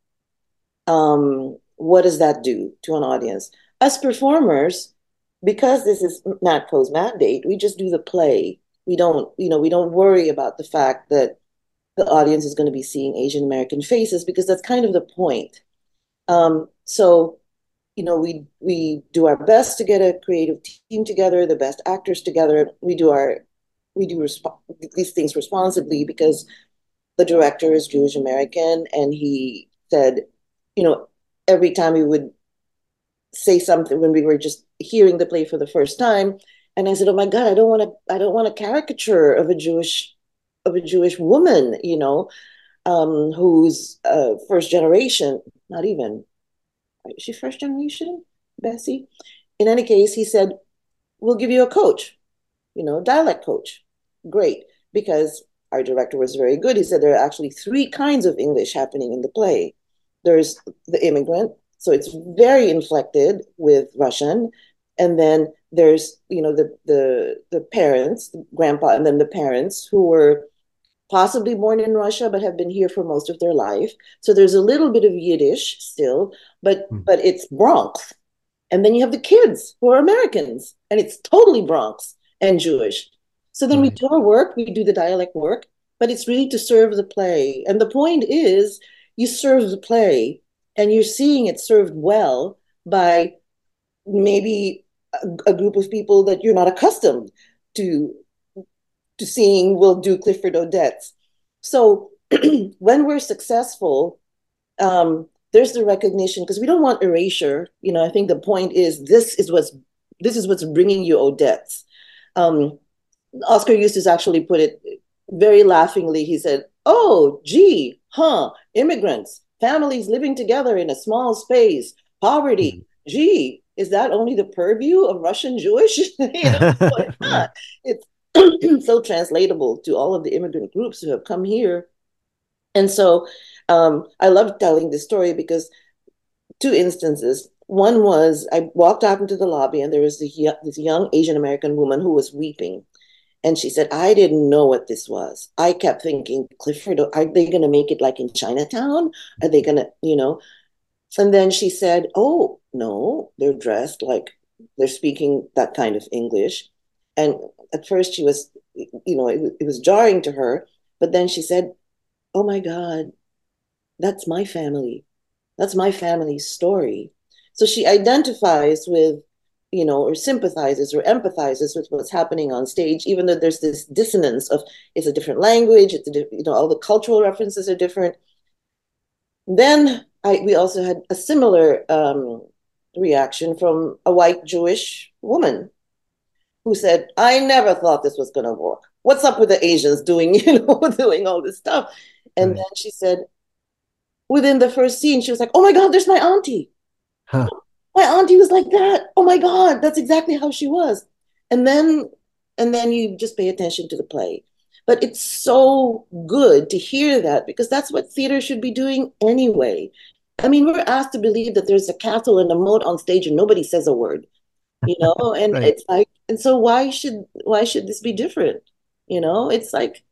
Um, what does that do to an audience? Us performers, because this is NATCO's mandate, we just do the play. We don't, you know, we don't worry about the fact that the audience is going to be seeing Asian American faces, because that's kind of the point. Um, so, you know, we we do our best to get a creative team together, the best actors together. We do our we do resp- these things responsibly, because the director is Jewish American, and he said, you know, every time we would say something when we were just hearing the play for the first time, and I said, "Oh my God, I don't want to, I don't want a caricature of a Jewish, of a Jewish woman, you know, um, who's uh, first generation, not even, is she first generation, Bessie?" In any case, he said, "We'll give you a coach, you know, dialect coach." Great, because our director was very good. He said there are actually three kinds of English happening in the play. There's the immigrant, so it's very inflected with Russian, and then there's, you know, the the the parents, the grandpa, and then the parents who were possibly born in Russia but have been here for most of their life. So there's a little bit of Yiddish still, but Hmm. but it's Bronx. And then you have the kids who are Americans, and it's totally Bronx and Jewish. So then we Right. do our work, we do the dialect work, but it's really to serve the play. And the point is, you serve the play, and you're seeing it served well by maybe a, a group of people that you're not accustomed to to seeing will do Clifford Odets. So when we're successful, um, there's the recognition, because we don't want erasure. You know, I think the point is this is what's this is what's bringing you Odets. Um, Oscar Eustace actually put it very laughingly. He said, "Oh, gee, huh, immigrants, families living together in a small space, poverty. Gee, is that only the purview of Russian Jewish?" You know, no, it's Right. not. It's so translatable to all of the immigrant groups who have come here. And so um, I love telling this story because two instances. One was I walked out into the lobby and there was this young Asian American woman who was weeping. And she said, I didn't know what this was. I kept thinking, Clifford, are they going to make it like in Chinatown? Are they going to, you know? And then she said, oh, no, they're dressed like they're speaking that kind of English. And at first she was, you know, it, it was jarring to her. But then she said, oh my God, that's my family. That's my family's story. So she identifies with, you know, or sympathizes or empathizes with what's happening on stage, even though there's this dissonance of it's a different language, it's a, you know, all the cultural references are different. Then I, we also had a similar um, reaction from a white Jewish woman who said, I never thought this was going to work. What's up with the Asians doing, you know, doing all this stuff? And right. Then she said, within the first scene, she was like, oh my God, there's my auntie. Huh. My auntie was like that. Oh my God, that's exactly how she was. And then, and then you just pay attention to the play. But it's so good to hear that because that's what theater should be doing anyway. I mean, we're asked to believe that there's a castle and a moat on stage and nobody says a word, you know, and right. It's like, and so why should, why should this be different? You know, it's like,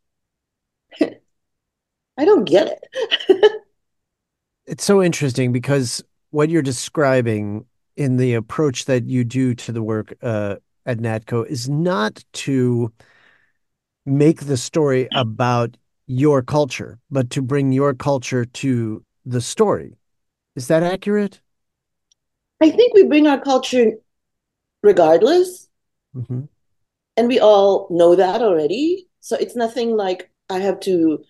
I don't get it. It's so interesting because what you're describing in the approach that you do to the work uh, at NATCO is not to make the story about your culture, but to bring your culture to the story. Is that accurate? I think we bring our culture regardless. Mm-hmm. And we all know that already. So it's nothing like I have to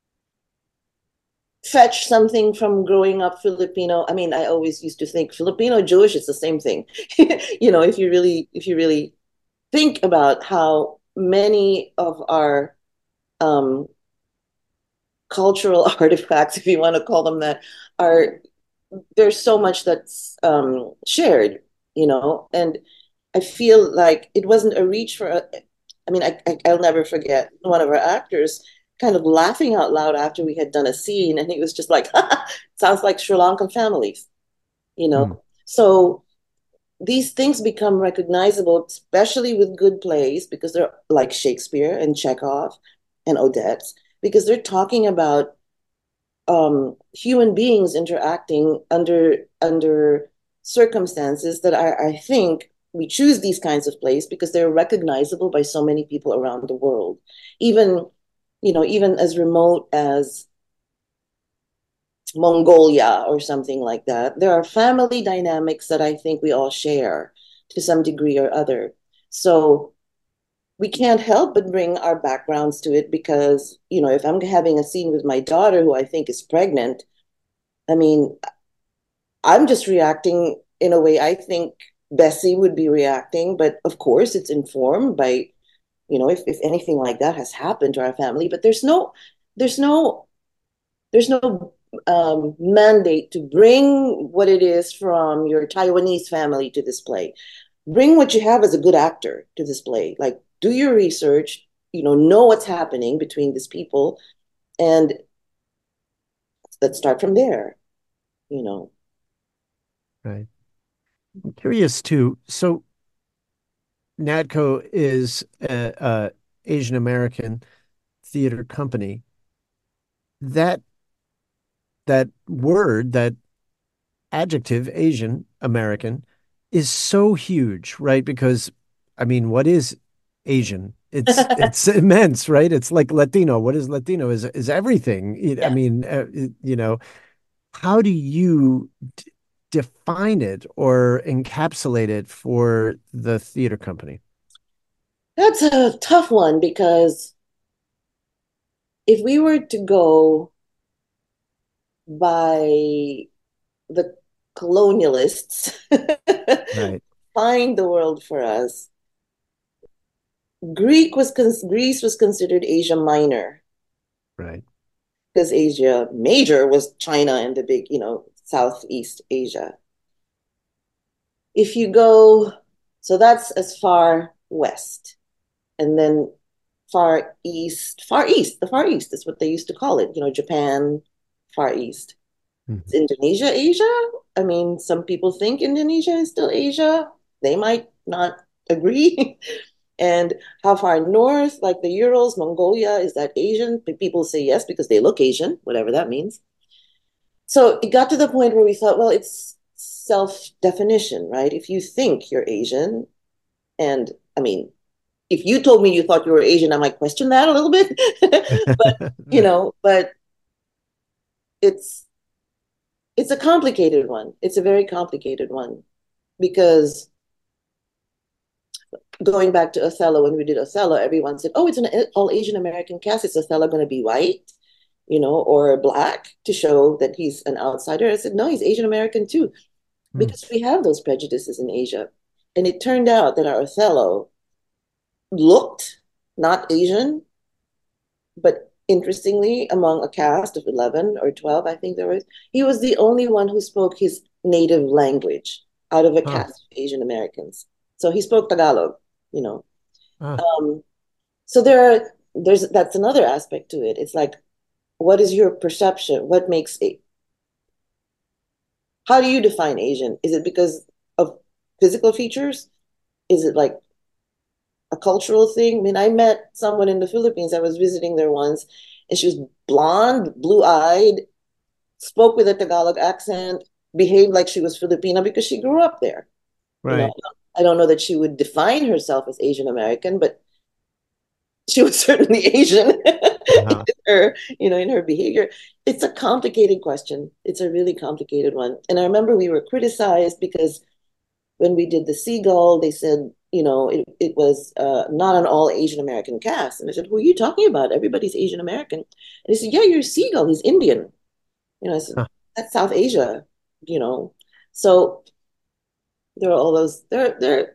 fetch something from growing up Filipino. I mean, I always used to think Filipino Jewish is the same thing. You know, if you really, if you really think about how many of our um, cultural artifacts, if you want to call them that, are there's so much that's um, shared, you know, and I feel like it wasn't a reach for, a, I mean, I, I, I'll never forget one of our actors kind of laughing out loud after we had done a scene. And he was just like, sounds like Sri Lankan families, you know? Mm. So these things become recognizable, especially with good plays, because they're like Shakespeare and Chekhov and Odette, because they're talking about um, human beings interacting under, under circumstances that are, I think, we choose these kinds of plays because they're recognizable by so many people around the world. Even, you know, even as remote as Mongolia or something like that, there are family dynamics that I think we all share to some degree or other. So we can't help but bring our backgrounds to it because, you know, if I'm having a scene with my daughter who I think is pregnant, I mean, I'm just reacting in a way I think Bessie would be reacting, but of course it's informed by, you know, if, if anything like that has happened to our family, but there's no, there's no, there's no um, mandate to bring what it is from your Taiwanese family to this play. Bring what you have as a good actor to this play. Like, do your research, you know, know what's happening between these people, and let's start from there, you know. Right. I'm curious too. So NATCO is a, a Asian American theater company. That that word, that adjective, Asian American, is so huge, right? Because I mean, what is Asian? It's it's immense, right? It's like Latino. What is Latino? Is is everything? Yeah. I mean, uh, you know, how do you d- define it or encapsulate it for the theater company? That's a tough one because if we were to go by the colonialists, right, find the world for us, Greek was Greece was considered Asia Minor, right? Because Asia Major was China and the big, you know, Southeast Asia. If you go, so that's as far west. and then Far East, Far East, the Far East is what they used to call it, you know, Japan, Far East. Mhm. Is Indonesia Asia? I mean, some people think Indonesia is still Asia. They might not agree. And how far north, like the Urals, Mongolia, is that Asian? People say yes because they look Asian, whatever that means. So it got to the point where we thought, well, it's self-definition, right? If you think you're Asian, and I mean, if you told me you thought you were Asian, I might question that a little bit. But you know, but it's it's a complicated one. It's a very complicated one because going back to Othello, when we did Othello, everyone said, "Oh, it's an all Asian American cast. Is Othello going to be white, you know, or black to show that he's an outsider?" I said, "No, he's Asian American too, because we have those prejudices in Asia." And it turned out that our Othello looked not Asian, but interestingly, among a cast of eleven or twelve, I think there was, he was the only one who spoke his native language out of a Huh. cast of Asian Americans. So he spoke Tagalog, you know. Huh. Um, so there are, there's, that's another aspect to it. It's like, what is your perception? What makes it, how do you define Asian? Is it because of physical features? Is it like a cultural thing? I mean, I met someone in the Philippines. I was visiting there once, and she was blonde, blue-eyed, spoke with a Tagalog accent, behaved like she was Filipina because she grew up there. You know, Right. I don't know that she would define herself as Asian American, but she was certainly Asian Uh-huh. in her, you know, in her behavior. It's a complicated question. It's a really complicated one. And I remember we were criticized because when we did the Seagull, they said, you know, it, it was uh, not an all Asian American cast. And I said, who are you talking about? Everybody's Asian American. And they said, yeah, you're Seagull. He's Indian. You know, I said, Huh. that's South Asia, you know. So there are all those, there, there,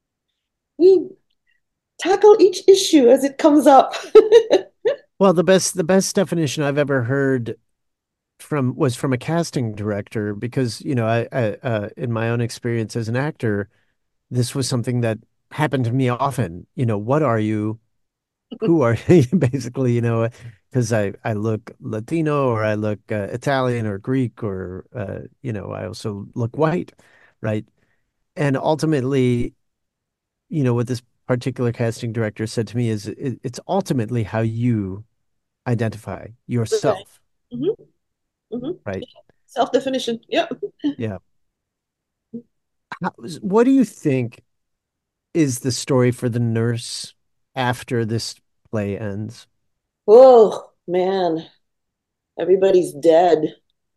we tackle each issue as it comes up. Well, the best the best definition I've ever heard from was from a casting director because, you know, I, I uh, in my own experience as an actor, this was something that happened to me often. You know, what are you? Who are you? Basically, you know, because I I look Latino or I look uh, Italian or Greek or uh, you know, I also look white, right? And ultimately, you know, what this particular casting director said to me is it, it's ultimately how you identify Right. yourself, hmm hmm right? Self-definition. Yeah. Yeah. How, what do you think is the story for the nurse after this play ends? Oh, man. Everybody's dead.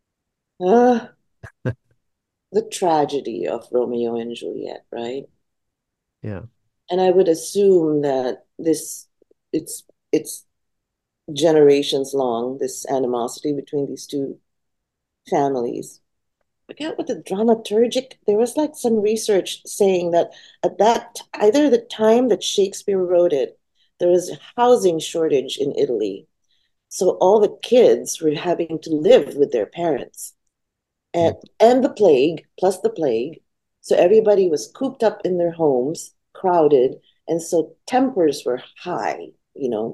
Ah, the tragedy of Romeo and Juliet, right? Yeah. And I would assume that this it's it's generations long, this animosity between these two families. I forget what the dramaturgic, there was like some research saying that at that either the time that Shakespeare wrote it, there was a housing shortage in Italy. So all the kids were having to live with their parents. And and the plague, plus the plague. So everybody was cooped up in their homes, crowded, and so tempers were high, you know.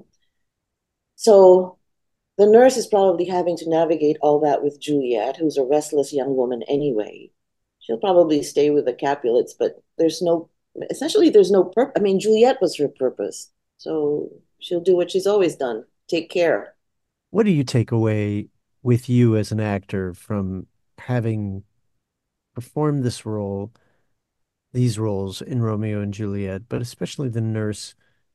So the nurse is probably having to navigate all that with Juliet, who's a restless young woman anyway. She'll probably stay with the Capulets, but there's no, essentially, there's no purpose. I mean, Juliet was her purpose. So she'll do what she's always done, take care. What do you take away with you as an actor from having performed this role, these roles in Romeo and Juliet, but especially the nurse?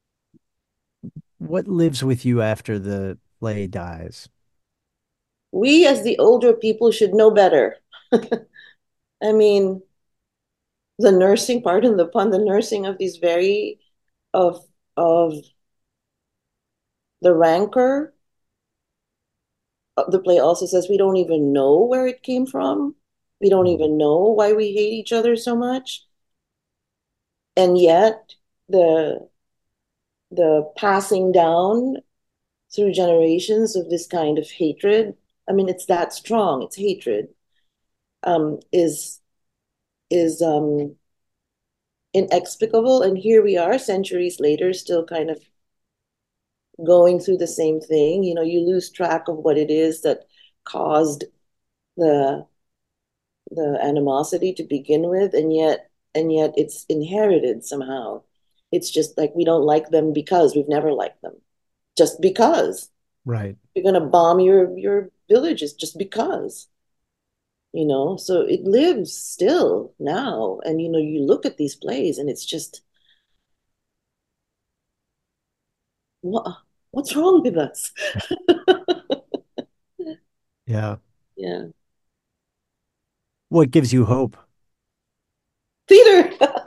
What lives with you after the play dies? We, as the older people, should know better. I mean, the nursing, pardon the pun, the nursing of these very, of, of the rancor. The play also says we don't even know where it came from. We don't even know why we hate each other so much. And yet the the passing down through generations of this kind of hatred, I mean, it's that strong, it's hatred, um, is is um, inexplicable. And here we are, centuries later, still kind of going through the same thing. You know, you lose track of what it is that caused the the animosity to begin with, and yet and yet it's inherited somehow. It's just like we don't like them because we've never liked them. Just because. Right. You're gonna bomb your your villages just because. You know, so it lives still now. And you know, you look at these plays and it's just what what's wrong with us? Yeah. Yeah. What gives you hope? Theater.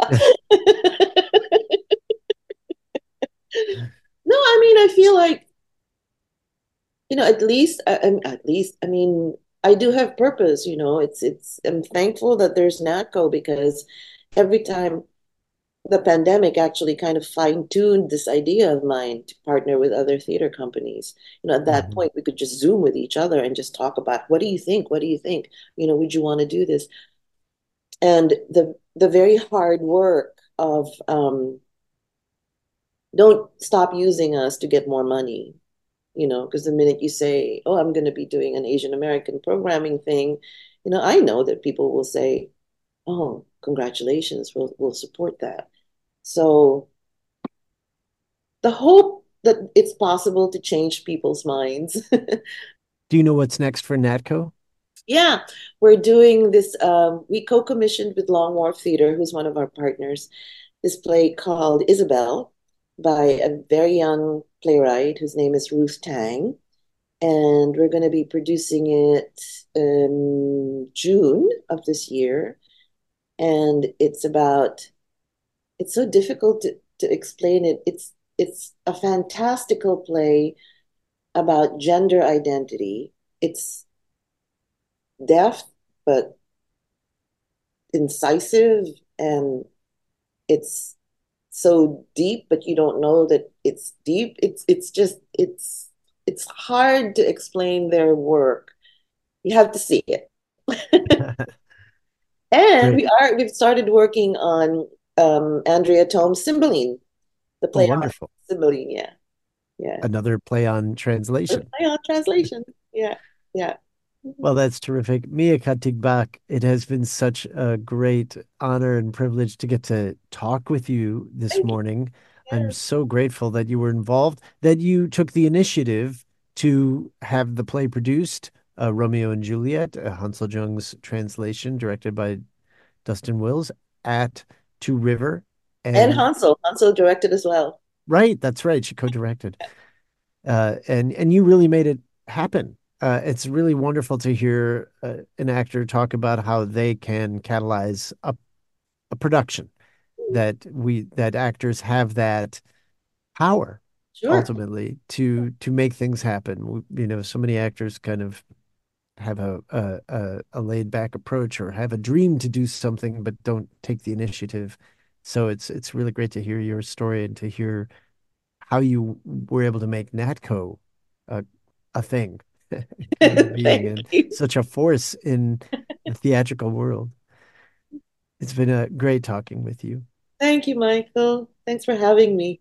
No, I mean, I feel like, you know, at least, I, I'm- at least, I mean, I do have purpose, you know, it's, it's, I'm thankful that there's NATCO because every time the pandemic actually kind of fine-tuned this idea of mine to partner with other theater companies. You know, at that Mhm. point, we could just Zoom with each other and just talk about, what do you think? What do you think? You know, would you want to do this? And the the very hard work of um, don't stop using us to get more money, you know, because the minute you say, oh, I'm going to be doing an Asian American programming thing, you know, I know that people will say, oh, congratulations, we'll, we'll support that. So the hope that it's possible to change people's minds. Do you know what's next for NATCO? Yeah, we're doing this. Um, we co-commissioned with Long Wharf Theater, who's one of our partners, this play called Isabel by a very young playwright whose name is Ruth Tang. And we're going to be producing it in June of this year. And it's about, it's so difficult to, to explain it. It's it's a fantastical play about gender identity. It's deft, but incisive, and it's so deep, but you don't know that it's deep. It's it's just it's it's hard to explain their work. You have to see it. And Great. we are we've started working on um, Andrea Tome's Cymbeline, the Oh, play on wonderful. Cymbeline. Yeah, yeah. Another play on The translation. play on translation. Yeah, yeah. Well, that's terrific. Mia Katigbak, it has been such a great honor and privilege to get to talk with you this Thank you. morning. I'm Yeah. so grateful that you were involved, that you took the initiative to have the play produced, uh, Romeo and Juliet, uh, Hansel Jung's translation, directed by Dustin Wills, at Two River. And And Hansel. Hansel directed as well. right, that's right, she co-directed. Uh, and and you really made it happen. Uh, it's really wonderful to hear uh, an actor talk about how they can catalyze a, a production, that we that actors have that power Sure. ultimately to to make things happen. We- You know, so many actors kind of have a a, a, a laid back approach or have a dream to do something but don't take the initiative. So it's it's really great to hear your story and to hear how you were able to make NATCO a, a thing, come into being, Thank and you. such a force in the theatrical world. It's been a great talking with you. Thank you, Michael. Thanks for having me.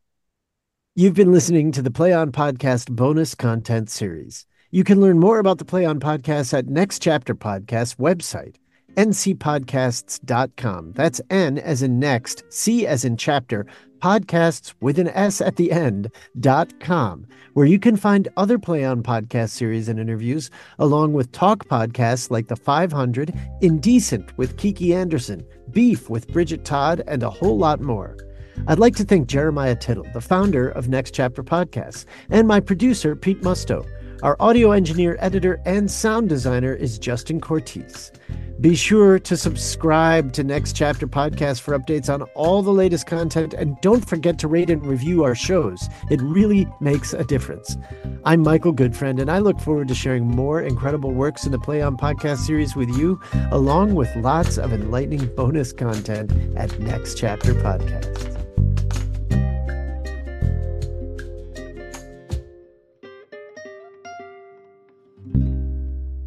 You've been listening to the Play On Podcast bonus content series. You can learn more about the Play On Podcast at Next Chapter Podcast website, n c podcasts dot com. That's N as in next, C as in chapter, podcasts with an S at the end, dot com, where you can find other Play On podcast series and interviews, along with talk podcasts like The five hundred, Indecent with Kiki Anderson, Beef with Bridget Todd, and a whole lot more. I'd like to thank Jeremiah Tittle, the founder of Next Chapter Podcasts, and my producer, Pete Musto. Our audio engineer, editor, and sound designer is Justin Cortez. Be sure to subscribe to Next Chapter Podcast for updates on all the latest content, and don't forget to rate and review our shows. It really makes a difference. I'm Michael Goodfriend, and I look forward to sharing more incredible works in the Play On Podcast series with you, along with lots of enlightening bonus content at Next Chapter Podcast.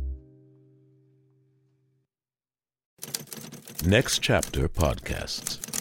Next Chapter Podcasts.